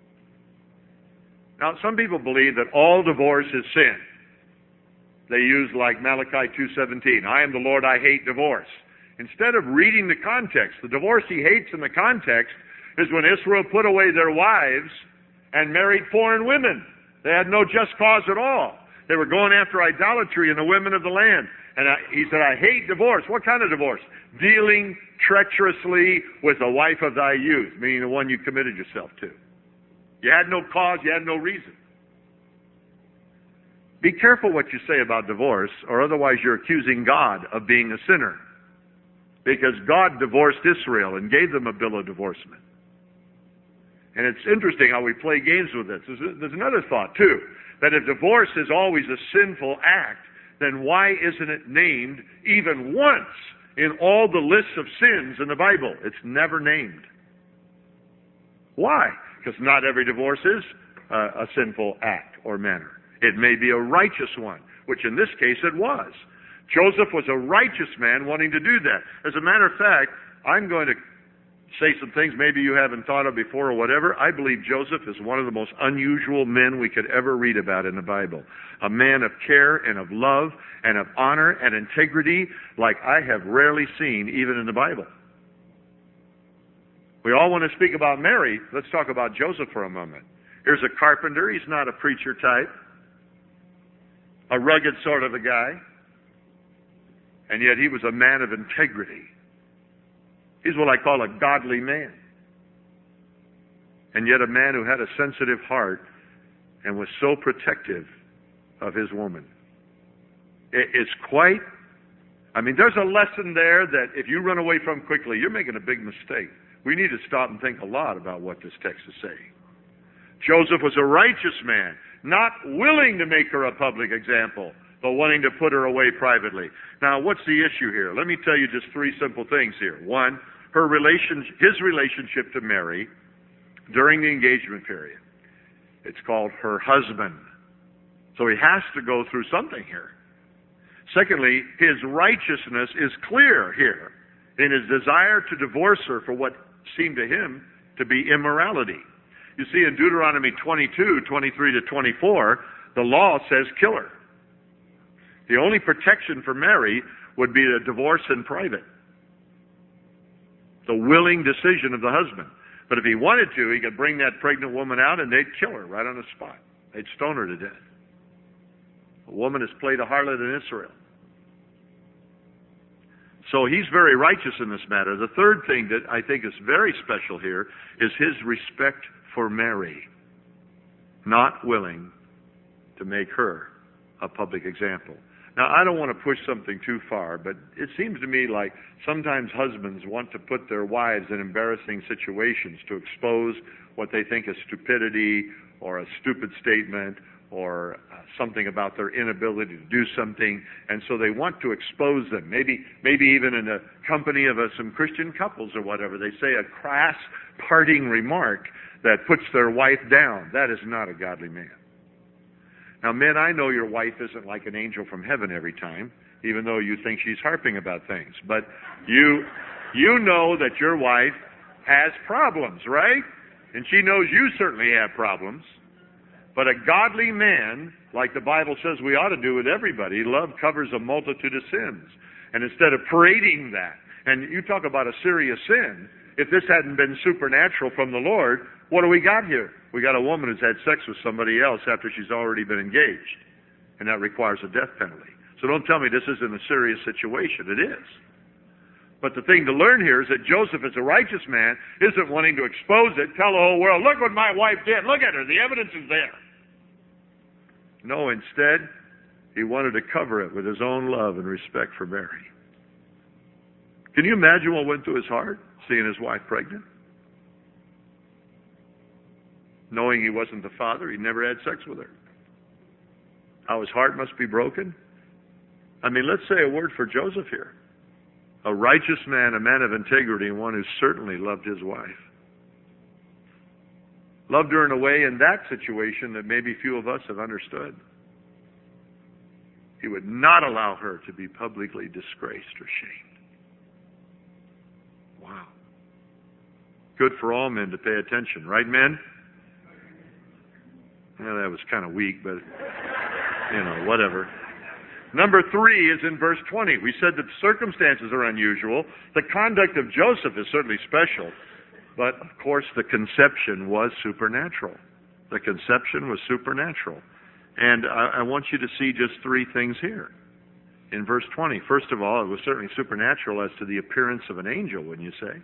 Now, some people believe that all divorce is sin. They use like Malachi two seventeen, I am the Lord, I hate divorce. Instead of reading the context, the divorce he hates in the context is when Israel put away their wives and married foreign women. They had no just cause at all. They were going after idolatry in the women of the land. And I, he said, I hate divorce. What kind of divorce? Dealing treacherously with the wife of thy youth, meaning the one you committed yourself to. You had no cause, you had no reason. Be careful what you say about divorce, or otherwise you're accusing God of being a sinner. Because God divorced Israel and gave them a bill of divorcement. And it's interesting how we play games with this. There's another thought, too, that if divorce is always a sinful act, then why isn't it named even once in all the lists of sins in the Bible? It's never named. Why? Because not every divorce is uh, a sinful act or manner. It may be a righteous one, which in this case it was. Joseph was a righteous man wanting to do that. As a matter of fact, I'm going to say some things maybe you haven't thought of before or whatever. I believe Joseph is one of the most unusual men we could ever read about in the Bible. A man of care and of love and of honor and integrity like I have rarely seen even in the Bible. We all want to speak about Mary. Let's talk about Joseph for a moment. Here's a carpenter. He's not a preacher type. A rugged sort of a guy. And yet he was a man of integrity. He's what I call a godly man. And yet a man who had a sensitive heart and was so protective of his woman. It's quite, I mean, there's a lesson there that if you run away from quickly, you're making a big mistake. We need to stop and think a lot about what this text is saying. Joseph was a righteous man, not willing to make her a public example, but wanting to put her away privately. Now, what's the issue here? Let me tell you just three simple things here. One, her relation, his relationship to Mary during the engagement period. It's called her husband. So he has to go through something here. Secondly, his righteousness is clear here in his desire to divorce her for what seemed to him to be immorality. You see, in Deuteronomy twenty-two, twenty-three to twenty-four, the law says kill her. The only protection for Mary would be a divorce in private. The willing decision of the husband. But if he wanted to, he could bring that pregnant woman out and they'd kill her right on the spot. They'd stone her to death. A woman has played a harlot in Israel. So he's very righteous in this matter. The third thing that I think is very special here is his respect for Mary, not willing to make her a public example. Now, I don't want to push something too far, but it seems to me like sometimes husbands want to put their wives in embarrassing situations to expose what they think is stupidity or a stupid statement or uh, something about their inability to do something, and so they want to expose them. Maybe maybe even in the company of uh, some Christian couples or whatever, they say a crass parting remark that puts their wife down. That is not a godly man. Now, men, I know your wife isn't like an angel from heaven every time, even though you think she's harping about things. But you, you know that your wife has problems, right? And she knows you certainly have problems. But a godly man, like the Bible says we ought to do with everybody, love covers a multitude of sins. And instead of parading that, and you talk about a serious sin, if this hadn't been supernatural from the Lord, what do we got here? We got a woman who's had sex with somebody else after she's already been engaged. And that requires a death penalty. So don't tell me this isn't a serious situation. It is. But the thing to learn here is that Joseph, as a righteous man, isn't wanting to expose it, tell the whole world, look what my wife did, look at her, the evidence is there. No, instead, he wanted to cover it with his own love and respect for Mary. Can you imagine what went through his heart, seeing his wife pregnant? Knowing he wasn't the father, he never had sex with her. How his heart must be broken. I mean, let's say a word for Joseph here. A righteous man, a man of integrity, and one who certainly loved his wife. Loved her in a way in that situation that maybe few of us have understood. He would not allow her to be publicly disgraced or shamed. Wow. Good for all men to pay attention, right, men? Well, that was kind of weak, but, you know, whatever. Number three is in verse twenty. We said that the circumstances are unusual. The conduct of Joseph is certainly special. But, of course, the conception was supernatural. The conception was supernatural. And I, I want you to see just three things here. In verse twenty, first of all, it was certainly supernatural as to the appearance of an angel, wouldn't you say?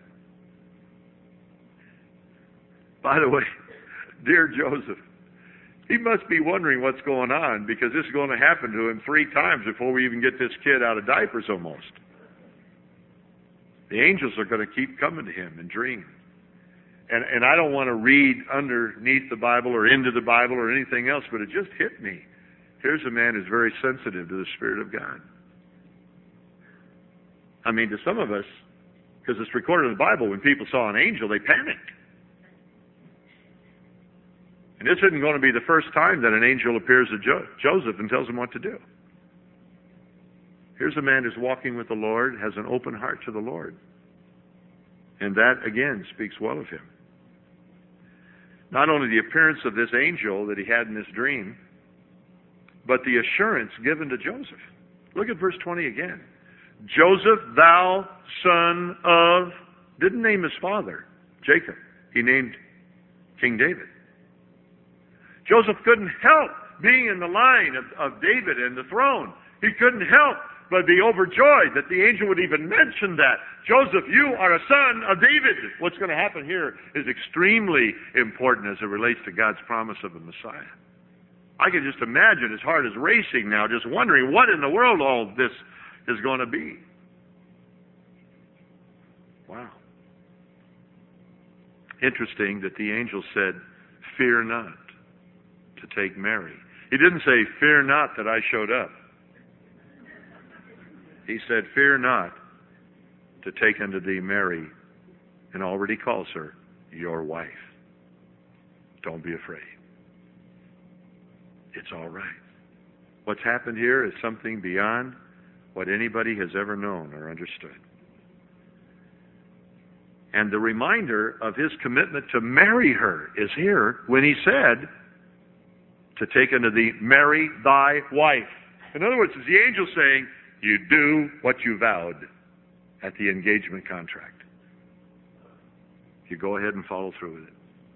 By the way, dear Joseph, he must be wondering what's going on, because this is going to happen to him three times before we even get this kid out of diapers almost. The angels are going to keep coming to him in dreams. And, and I don't want to read underneath the Bible or into the Bible or anything else, but it just hit me. Here's a man who's very sensitive to the Spirit of God. I mean, to some of us, because it's recorded in the Bible, when people saw an angel, they panicked. And this isn't going to be the first time that an angel appears to jo- Joseph and tells him what to do. Here's a man who's walking with the Lord, has an open heart to the Lord. And that, again, speaks well of him. Not only the appearance of this angel that he had in this dream, but the assurance given to Joseph. Look at verse twenty again. Joseph, thou son of, didn't name his father, Jacob. He named King David. Joseph couldn't help being in the line of, of David and the throne. He couldn't help but be overjoyed that the angel would even mention that. Joseph, you are a son of David. What's going to happen here is extremely important as it relates to God's promise of the Messiah. I can just imagine his heart is racing now, just wondering what in the world all this is going to be. Wow. Interesting that the angel said, fear not to take Mary. He didn't say, fear not that I showed up. He said, fear not to take unto thee Mary, and already calls her your wife. Don't be afraid. It's all right. What's happened here is something beyond what anybody has ever known or understood. And the reminder of his commitment to marry her is here when he said to take unto thee Mary thy wife. In other words, it's the angel saying, you do what you vowed at the engagement contract. You go ahead and follow through with it.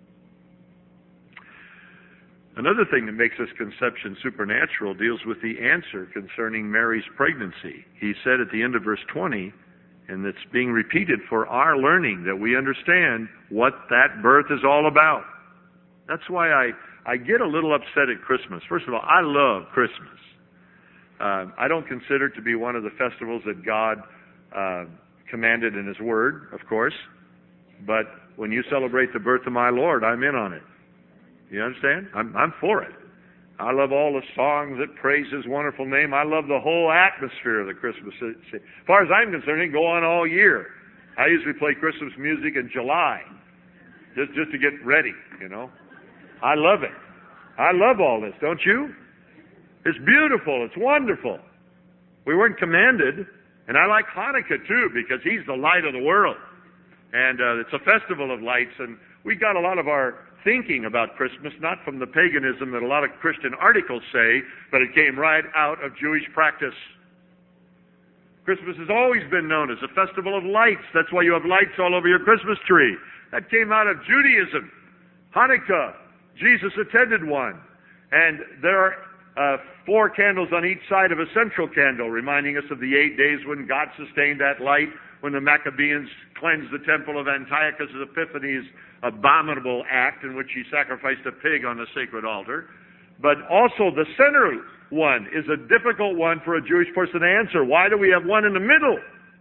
Another thing that makes this conception supernatural deals with the answer concerning Mary's pregnancy. He said at the end of verse twenty, And it's being repeated for our learning, that we understand what that birth is all about. That's why I, I get a little upset at Christmas. First of all, I love Christmas. Uh, I don't consider it to be one of the festivals that God uh, commanded in His Word, of course. But when you celebrate the birth of my Lord, I'm in on it. You understand? I'm, I'm for it. I love all the songs that praise His wonderful name. I love the whole atmosphere of the Christmas. As far as I'm concerned, it can go on all year. I usually play Christmas music in July, just just to get ready, you know. I love it. I love all this, don't you? It's beautiful. It's wonderful. We weren't commanded, and I like Hanukkah too, because he's the light of the world. And uh, it's a festival of lights, and we got a lot of our thinking about Christmas, not from the paganism that a lot of Christian articles say, but it came right out of Jewish practice. Christmas has always been known as a festival of lights. That's why you have lights all over your Christmas tree. That came out of Judaism. Hanukkah, Jesus attended one. And there are uh, four candles on each side of a central candle, reminding us of the eight days when God sustained that light, when the Maccabees cleansed the temple of Antiochus Epiphanes' abominable act in which he sacrificed a pig on the sacred altar. But also the center one is a difficult one for a Jewish person to answer. Why do we have one in the middle?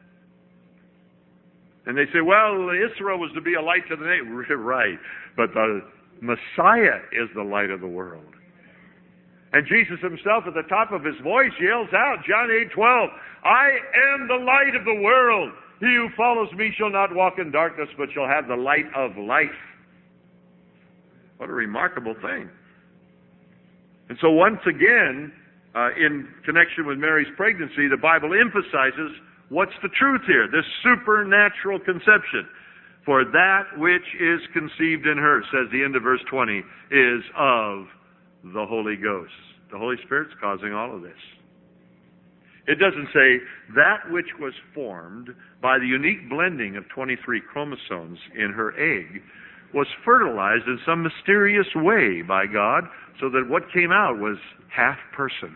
And they say, well, Israel was to be a light to the nation. Right. But the Messiah is the light of the world. And Jesus himself at the top of his voice yells out, John eight twelve, I am the light of the world. He who follows me shall not walk in darkness, but shall have the light of life. What a remarkable thing. And so once again, uh, in connection with Mary's pregnancy, the Bible emphasizes what's the truth here, this supernatural conception. For that which is conceived in her, says the end of verse twenty, is of the Holy Ghost. The Holy Spirit's causing all of this. It doesn't say that which was formed by the unique blending of twenty-three chromosomes in her egg was fertilized in some mysterious way by God so that what came out was half person.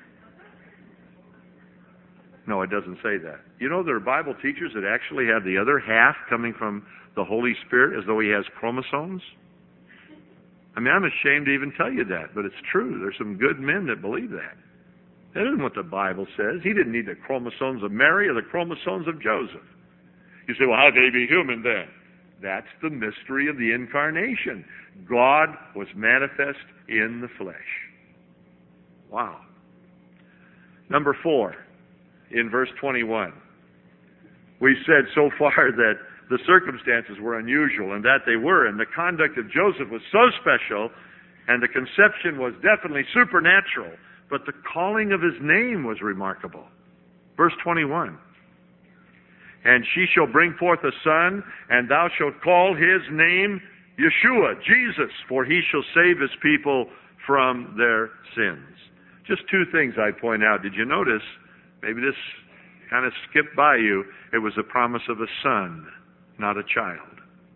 No, it doesn't say that. You know, there are Bible teachers that actually have the other half coming from the Holy Spirit as though he has chromosomes. I mean, I'm ashamed to even tell you that, but it's true. There's some good men that believe that. That isn't what the Bible says. He didn't need the chromosomes of Mary or the chromosomes of Joseph. You say, well, how could he be human then? That's the mystery of the incarnation. God was manifest in the flesh. Wow. Number four, in verse twenty-one. We said so far that the circumstances were unusual, and that they were, and the conduct of Joseph was so special, and the conception was definitely supernatural. But the calling of his name was remarkable. Verse twenty-one. And she shall bring forth a son, and thou shalt call his name Yeshua, Jesus, for he shall save his people from their sins. Just two things I point out. Did you notice? Maybe this kind of skipped by you. It was a promise of a son, not a child.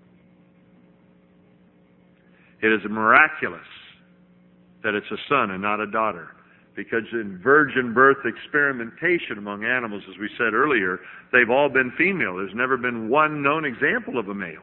It is miraculous that it's a son and not a daughter. Because in virgin birth experimentation among animals, as we said earlier, they've all been female. There's never been one known example of a male.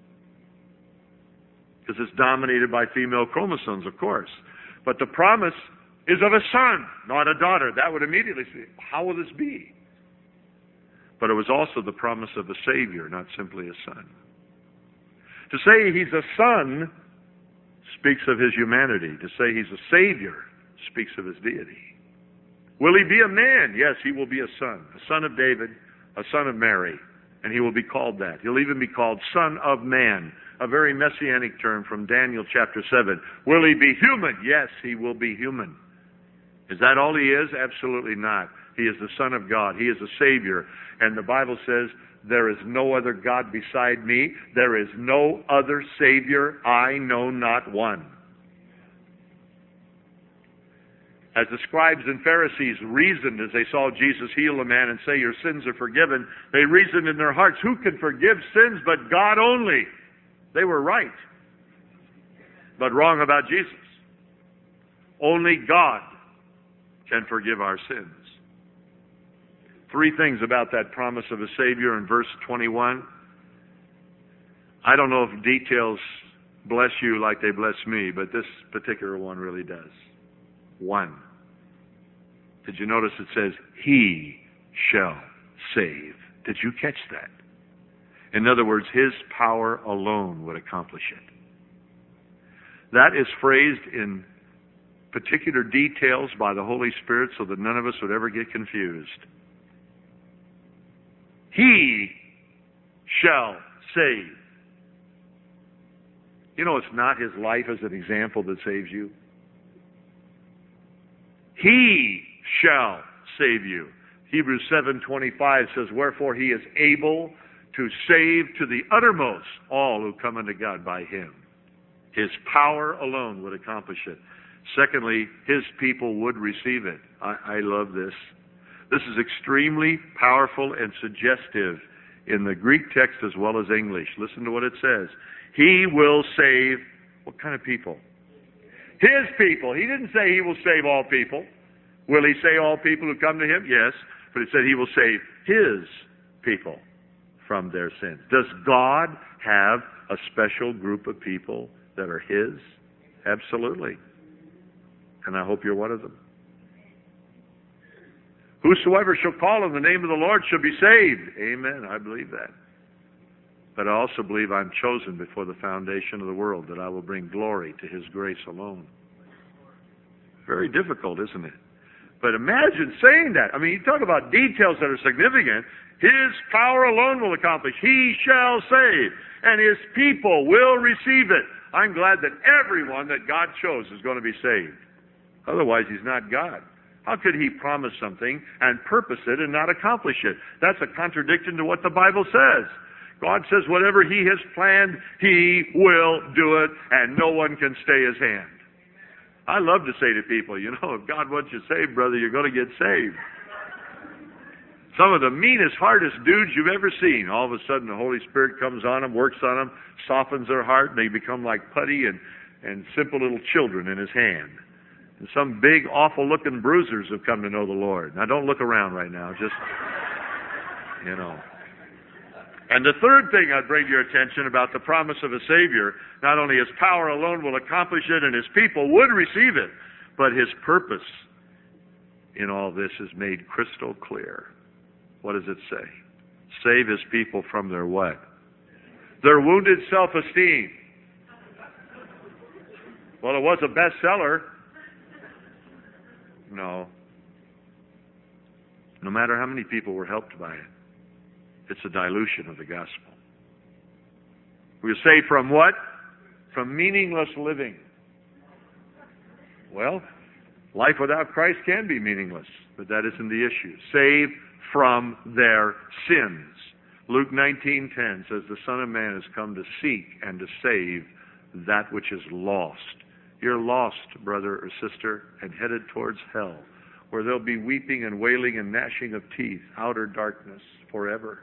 Because it's dominated by female chromosomes, of course. But the promise is of a son, not a daughter. That would immediately say, how will this be? But it was also the promise of a Savior, not simply a son. To say he's a son speaks of his humanity. To say he's a Savior speaks of his deity. Will he be a man? Yes, he will be a son. A son of David, a son of Mary. And he will be called that. He'll even be called Son of Man, a very messianic term from Daniel chapter seven. Will he be human? Yes, he will be human. Is that all he is? Absolutely not. He is the Son of God. He is a Savior. And the Bible says, there is no other God beside me. There is no other Savior. I know not one. As the scribes and Pharisees reasoned as they saw Jesus heal a man and say, your sins are forgiven, they reasoned in their hearts, who can forgive sins but God only? They were right, but wrong about Jesus. Only God can forgive our sins. Three things about that promise of a Savior in verse twenty-one. I don't know if details bless you like they bless me, but this particular one really does. One. Did you notice it says, He shall save? Did you catch that? In other words, His power alone would accomplish it. That is phrased in particular details by the Holy Spirit so that none of us would ever get confused. He shall save. You know, it's not His life as an example that saves you. He shall save you. Hebrews seven twenty-five says, Wherefore He is able to save to the uttermost all who come unto God by Him. His power alone would accomplish it. Secondly, His people would receive it. I, I love this. This is extremely powerful and suggestive in the Greek text as well as English. Listen to what it says. He will save, what kind of people? His people. He didn't say He will save all people. Will He save all people who come to Him? Yes. But it said He will save His people from their sins. Does God have a special group of people that are His? Absolutely. And I hope you're one of them. Whosoever shall call on the name of the Lord shall be saved. Amen. I believe that. But I also believe I'm chosen before the foundation of the world, that I will bring glory to His grace alone. Very difficult, isn't it? But imagine saying that. I mean, you talk about details that are significant. His power alone will accomplish. He shall save, and His people will receive it. I'm glad that everyone that God chose is going to be saved. Otherwise, He's not God. How could He promise something and purpose it and not accomplish it? That's a contradiction to what the Bible says. God says whatever He has planned, He will do it, and no one can stay His hand. I love to say to people, you know, if God wants you saved, brother, you're going to get saved. Some of the meanest, hardest dudes you've ever seen, all of a sudden the Holy Spirit comes on them, works on them, softens their heart, and they become like putty and, and simple little children in His hand. And some big, awful-looking bruisers have come to know the Lord. Now, don't look around right now. Just, you know. And the third thing I'd bring to your attention about the promise of a Savior, not only His power alone will accomplish it and His people would receive it, but His purpose in all this is made crystal clear. What does it say? Save His people from their what? Their wounded self-esteem. Well, it was a bestseller. No. No matter how many people were helped by it, it's a dilution of the gospel. We say from what? From meaningless living. Well, life without Christ can be meaningless, but that isn't the issue. Save from their sins. Luke nineteen ten says, the Son of Man has come to seek and to save that which is lost. You're lost, brother or sister, and headed towards hell, where there'll be weeping and wailing and gnashing of teeth, outer darkness forever.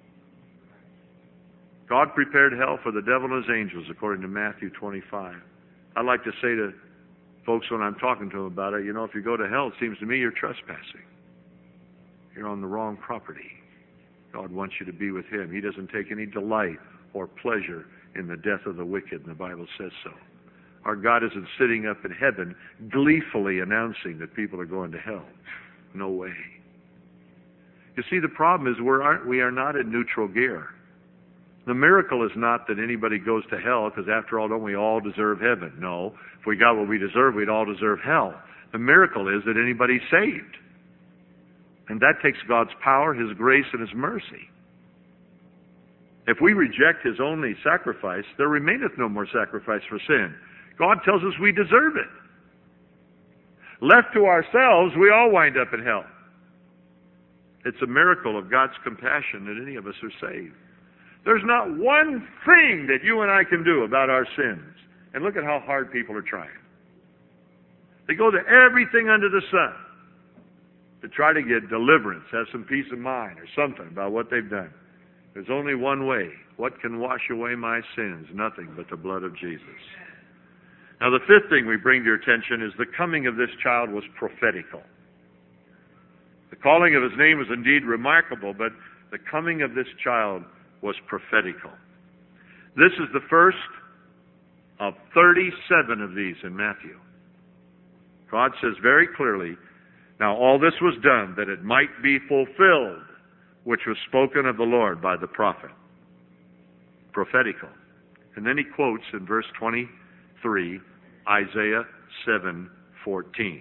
God prepared hell for the devil and his angels, according to Matthew twenty-five. I like to say to folks when I'm talking to them about it, you know, if you go to hell, it seems to me you're trespassing. You're on the wrong property. God wants you to be with Him. He doesn't take any delight or pleasure in the death of the wicked, and the Bible says so. Our God isn't sitting up in heaven gleefully announcing that people are going to hell. No way. You see, the problem is we're aren't, we are not in neutral gear. The miracle is not that anybody goes to hell, because after all, don't we all deserve heaven? No. If we got what we deserve, we'd all deserve hell. The miracle is that anybody's saved. And that takes God's power, His grace, and His mercy. If we reject His only sacrifice, there remaineth no more sacrifice for sin. God tells us we deserve it. Left to ourselves, we all wind up in hell. It's a miracle of God's compassion that any of us are saved. There's not one thing that you and I can do about our sins. And look at how hard people are trying. They go to everything under the sun to try to get deliverance, have some peace of mind or something about what they've done. There's only one way. What can wash away my sins? Nothing but the blood of Jesus. Now, the fifth thing we bring to your attention is the coming of this child was prophetical. The calling of his name was indeed remarkable, but the coming of this child was prophetical. This is the first of thirty-seven of these in Matthew. God says very clearly, now all this was done that it might be fulfilled, which was spoken of the Lord by the prophet. Prophetical. And then he quotes in verse twenty-three, Isaiah seven fourteen.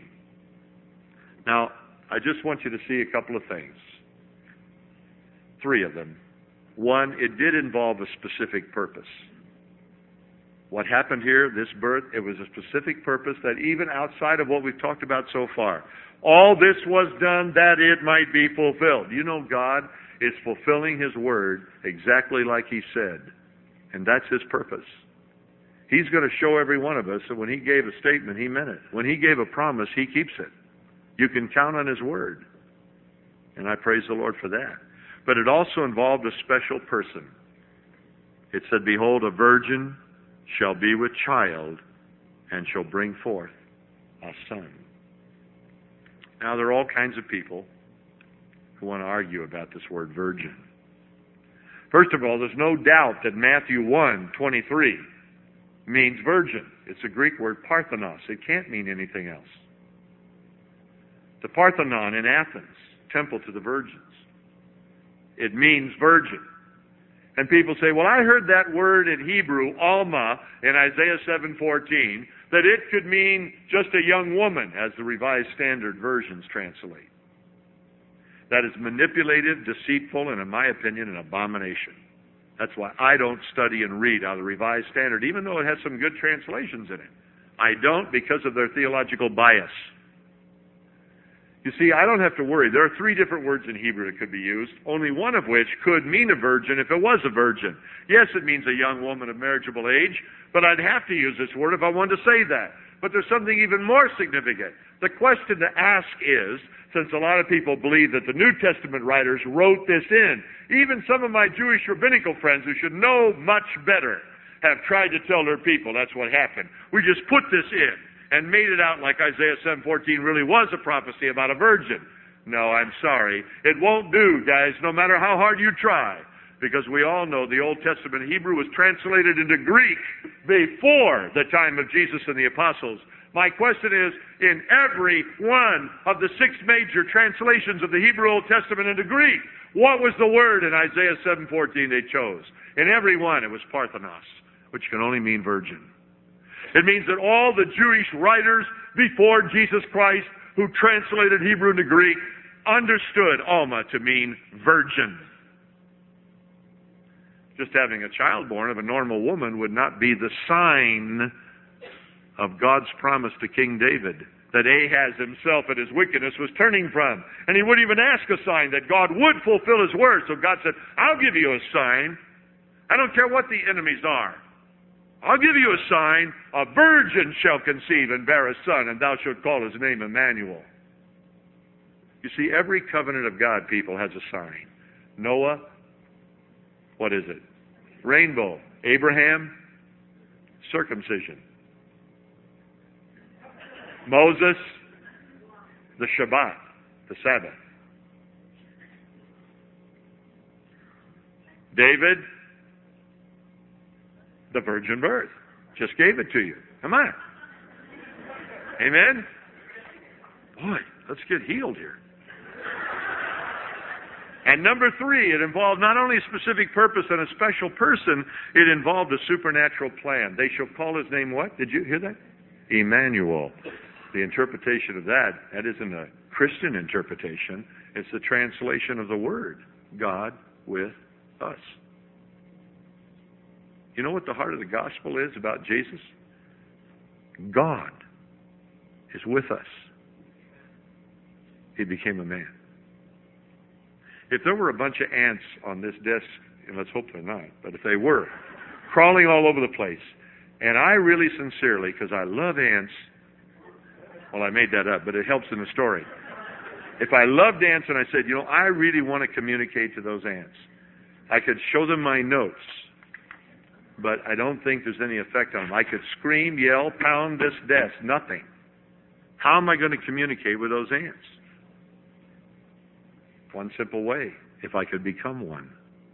Now, I just want you to see a couple of things. Three of them. One, it did involve a specific purpose. What happened here, this birth, it was a specific purpose that even outside of what we've talked about so far, all this was done that it might be fulfilled. You know, God is fulfilling His word exactly like He said. And that's His purpose. He's going to show every one of us that when He gave a statement, He meant it. When He gave a promise, He keeps it. You can count on His word. And I praise the Lord for that. But it also involved a special person. It said, behold, a virgin shall be with child and shall bring forth a son. Now, there are all kinds of people who want to argue about this word virgin. First of all, there's no doubt that Matthew one twenty-three means virgin. It's a Greek word, parthenos. It can't mean anything else. The Parthenon in Athens, temple to the virgins, it means virgin. And people say, well, I heard that word in Hebrew, alma, in Isaiah seven fourteen, that it could mean just a young woman, as the Revised Standard Versions translate. That is manipulative, deceitful, and in my opinion, an abomination. That's why I don't study and read out of the Revised Standard, even though it has some good translations in it. I don't because of their theological bias. You see, I don't have to worry. There are three different words in Hebrew that could be used, only one of which could mean a virgin if it was a virgin. Yes, it means a young woman of marriageable age, but I'd have to use this word if I wanted to say that. But there's something even more significant. The question to ask is, since a lot of people believe that the New Testament writers wrote this in, even some of my Jewish rabbinical friends who should know much better have tried to tell their people that's what happened. We just put this in and made it out like Isaiah seven fourteen really was a prophecy about a virgin. No, I'm sorry. It won't do, guys, no matter how hard you try. Because we all know the Old Testament Hebrew was translated into Greek before the time of Jesus and the apostles. My question is, in every one of the six major translations of the Hebrew Old Testament into Greek, what was the word in Isaiah seven fourteen they chose? In every one, it was parthenos, which can only mean virgin. It means that all the Jewish writers before Jesus Christ who translated Hebrew into Greek understood alma to mean virgin. Just having a child born of a normal woman would not be the sign of God's promise to King David that Ahaz himself and his wickedness was turning from. And he wouldn't even ask a sign that God would fulfill His word. So God said, I'll give you a sign. I don't care what the enemies are. I'll give you a sign. A virgin shall conceive and bear a son, and thou shalt call his name Emmanuel. You see, every covenant of God, people, has a sign. Noah, what is it? Rainbow. Abraham, circumcision. Moses, the Shabbat, the Sabbath. David, the virgin birth. Just gave it to you. Come on. Amen? Boy, let's get healed here. And number three, it involved not only a specific purpose and a special person, it involved a supernatural plan. They shall call His name what? Did you hear that? Emmanuel. The interpretation of that, that isn't a Christian interpretation. It's the translation of the word, God with us. You know what the heart of the gospel is about Jesus? God is with us. He became a man. If there were a bunch of ants on this desk, and let's hope they're not, but if they were, crawling all over the place, and I really sincerely, because I love ants, well, I made that up, but it helps in the story. If I loved ants and I said, you know, I really want to communicate to those ants, I could show them my notes, but I don't think there's any effect on them. I could scream, yell, pound this desk, nothing. How am I going to communicate with those ants? one simple way, if I could become one.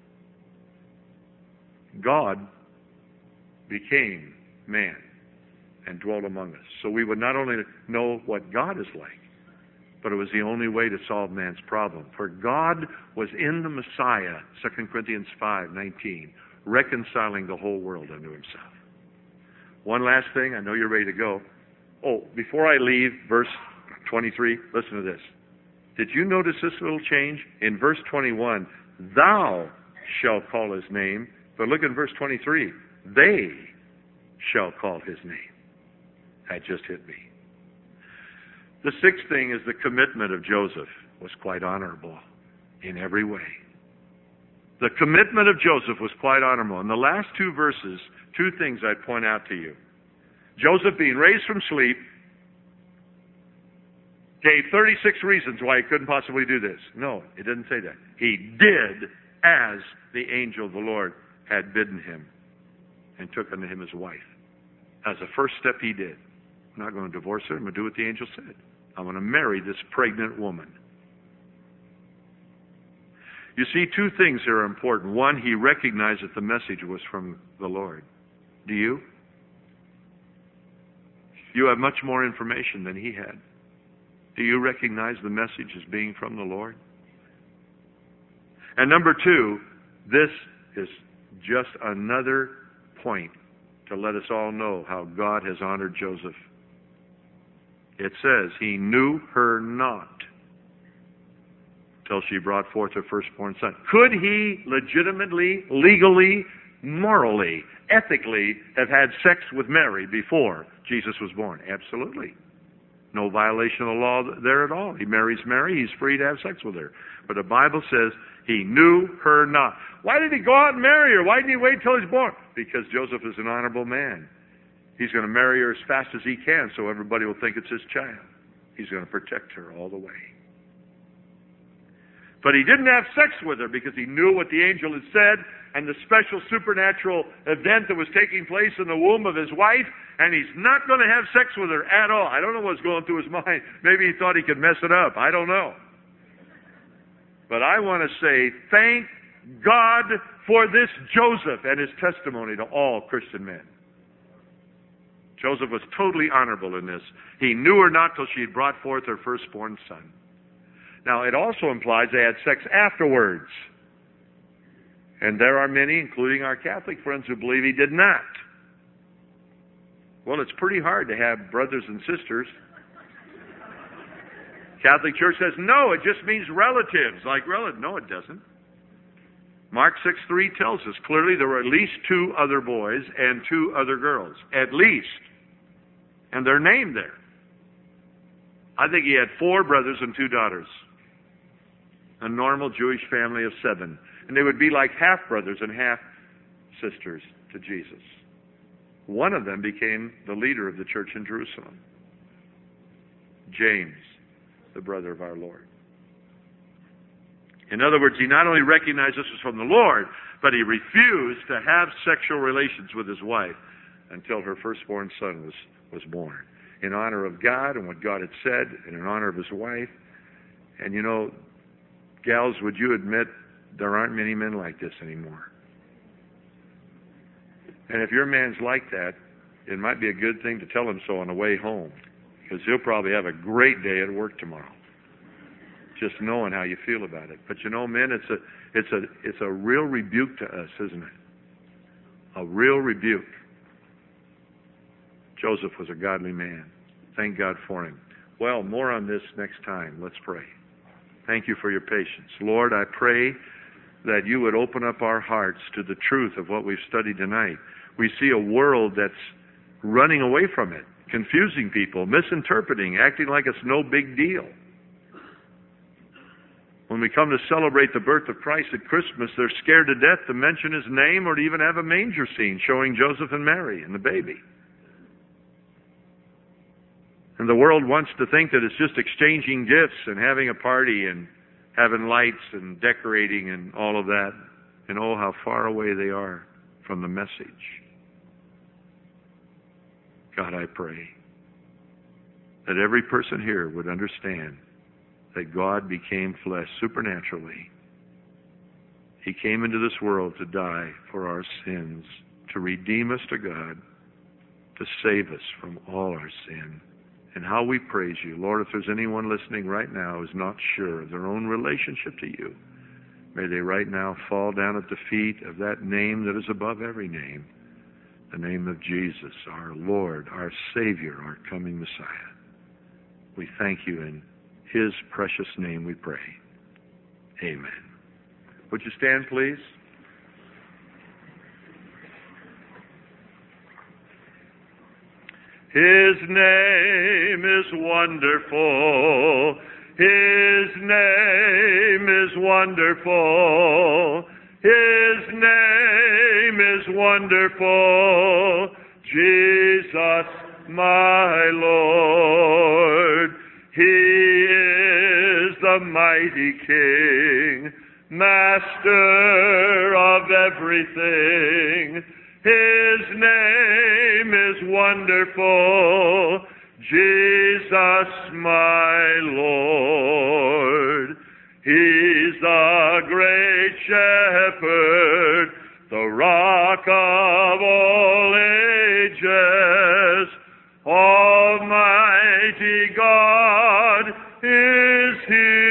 God became man and dwelt among us. So we would not only know what God is like, but it was the only way to solve man's problem. For God was in the Messiah, Second Corinthians five nineteen, reconciling the whole world unto himself. One last thing, I know you're ready to go. Oh, before I leave, verse twenty-three, listen to this. Did you notice this little change? In verse twenty-one, thou shalt call his name. But look at verse twenty-three, they shall call his name. That just hit me. The sixth thing is the commitment of Joseph was quite honorable in every way. The commitment of Joseph was quite honorable. In the last two verses, two things I'd point out to you. Joseph, being raised from sleep, gave thirty-six reasons why he couldn't possibly do this. No, it didn't say that. He did as the angel of the Lord had bidden him and took unto him his wife. As a first step, he did. I'm not going to divorce her. I'm going to do what the angel said. I'm going to marry this pregnant woman. You see, two things are important. One, he recognized that the message was from the Lord. Do you? You have much more information than he had. Do you recognize the message as being from the Lord? And number two, this is just another point to let us all know how God has honored Joseph. It says, he knew her not till she brought forth her firstborn son. Could he legitimately, legally, morally, ethically have had sex with Mary before Jesus was born? Absolutely. No violation of the law there at all. He marries Mary, he's free to have sex with her. But the Bible says he knew her not. Why did he go out and marry her? Why didn't he wait till he's born? Because Joseph is an honorable man. He's going to marry her as fast as he can so everybody will think it's his child. He's going to protect her all the way. But he didn't have sex with her because he knew what the angel had said and the special supernatural event that was taking place in the womb of his wife, and he's not going to have sex with her at all. I don't know what's going through his mind. Maybe he thought he could mess it up. I don't know. But I want to say thank God for this Joseph and his testimony to all Christian men. Joseph was totally honorable in this. He knew her not till she had brought forth her firstborn son. Now, it also implies they had sex afterwards. And there are many, including our Catholic friends, who believe he did not. Well, it's pretty hard to have brothers and sisters. Catholic Church says, no, it just means relatives, like relatives. No, it doesn't. Mark six three tells us clearly there were at least two other boys and two other girls. At least. And they're named there. I think he had four brothers and two daughters. A normal Jewish family of seven. And they would be like half-brothers and half-sisters to Jesus. One of them became the leader of the church in Jerusalem. James, the brother of our Lord. In other words, he not only recognized this was from the Lord, but he refused to have sexual relations with his wife until her firstborn son was, was born. In honor of God and what God had said, and in honor of his wife. And you know, gals, would you admit there aren't many men like this anymore? And if your man's like that, it might be a good thing to tell him so on the way home, because he'll probably have a great day at work tomorrow, just knowing how you feel about it. But you know, men, it's a it's a it's a real rebuke to us, isn't it? A real rebuke. Joseph was a godly man. Thank God for him. Well, more on this next time. Let's pray. Thank you for your patience. Lord, I pray that you would open up our hearts to the truth of what we've studied tonight. We see a world that's running away from it, confusing people, misinterpreting, acting like it's no big deal. When we come to celebrate the birth of Christ at Christmas, they're scared to death to mention his name or to even have a manger scene showing Joseph and Mary and the baby. And the world wants to think that it's just exchanging gifts and having a party and having lights and decorating and all of that. And oh, how far away they are from the message. God, I pray that every person here would understand that God became flesh supernaturally. He came into this world to die for our sins, to redeem us to God, to save us from all our sin. And how we praise you. Lord, if there's anyone listening right now who's not sure of their own relationship to you, may they right now fall down at the feet of that name that is above every name, the name of Jesus, our Lord, our Savior, our coming Messiah. We thank you in His precious name we pray. Amen. Would you stand, please? His name is wonderful. His name is wonderful. His name is wonderful. Jesus, my Lord. He is the mighty King, Master of everything. His name is wonderful, Jesus my Lord. He's the great shepherd, the rock of all ages. Almighty God is He.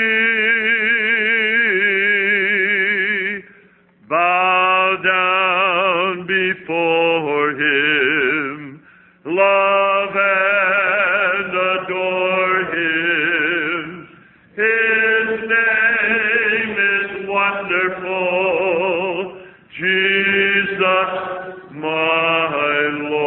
Bow down before Him, love and adore Him. His name is wonderful, Jesus my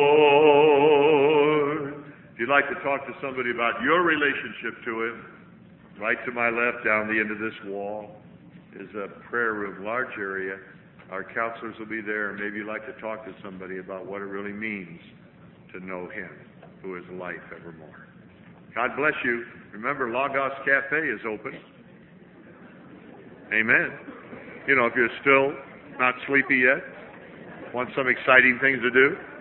Lord. If you'd like to talk to somebody about your relationship to Him, right to my left down the end of this wall is a prayer room, large area. Our counselors will be there, and maybe you'd like to talk to somebody about what it really means to know Him, who is life evermore. God bless you. Remember, Logos Cafe is open. Amen. You know, if you're still not sleepy yet, want some exciting things to do,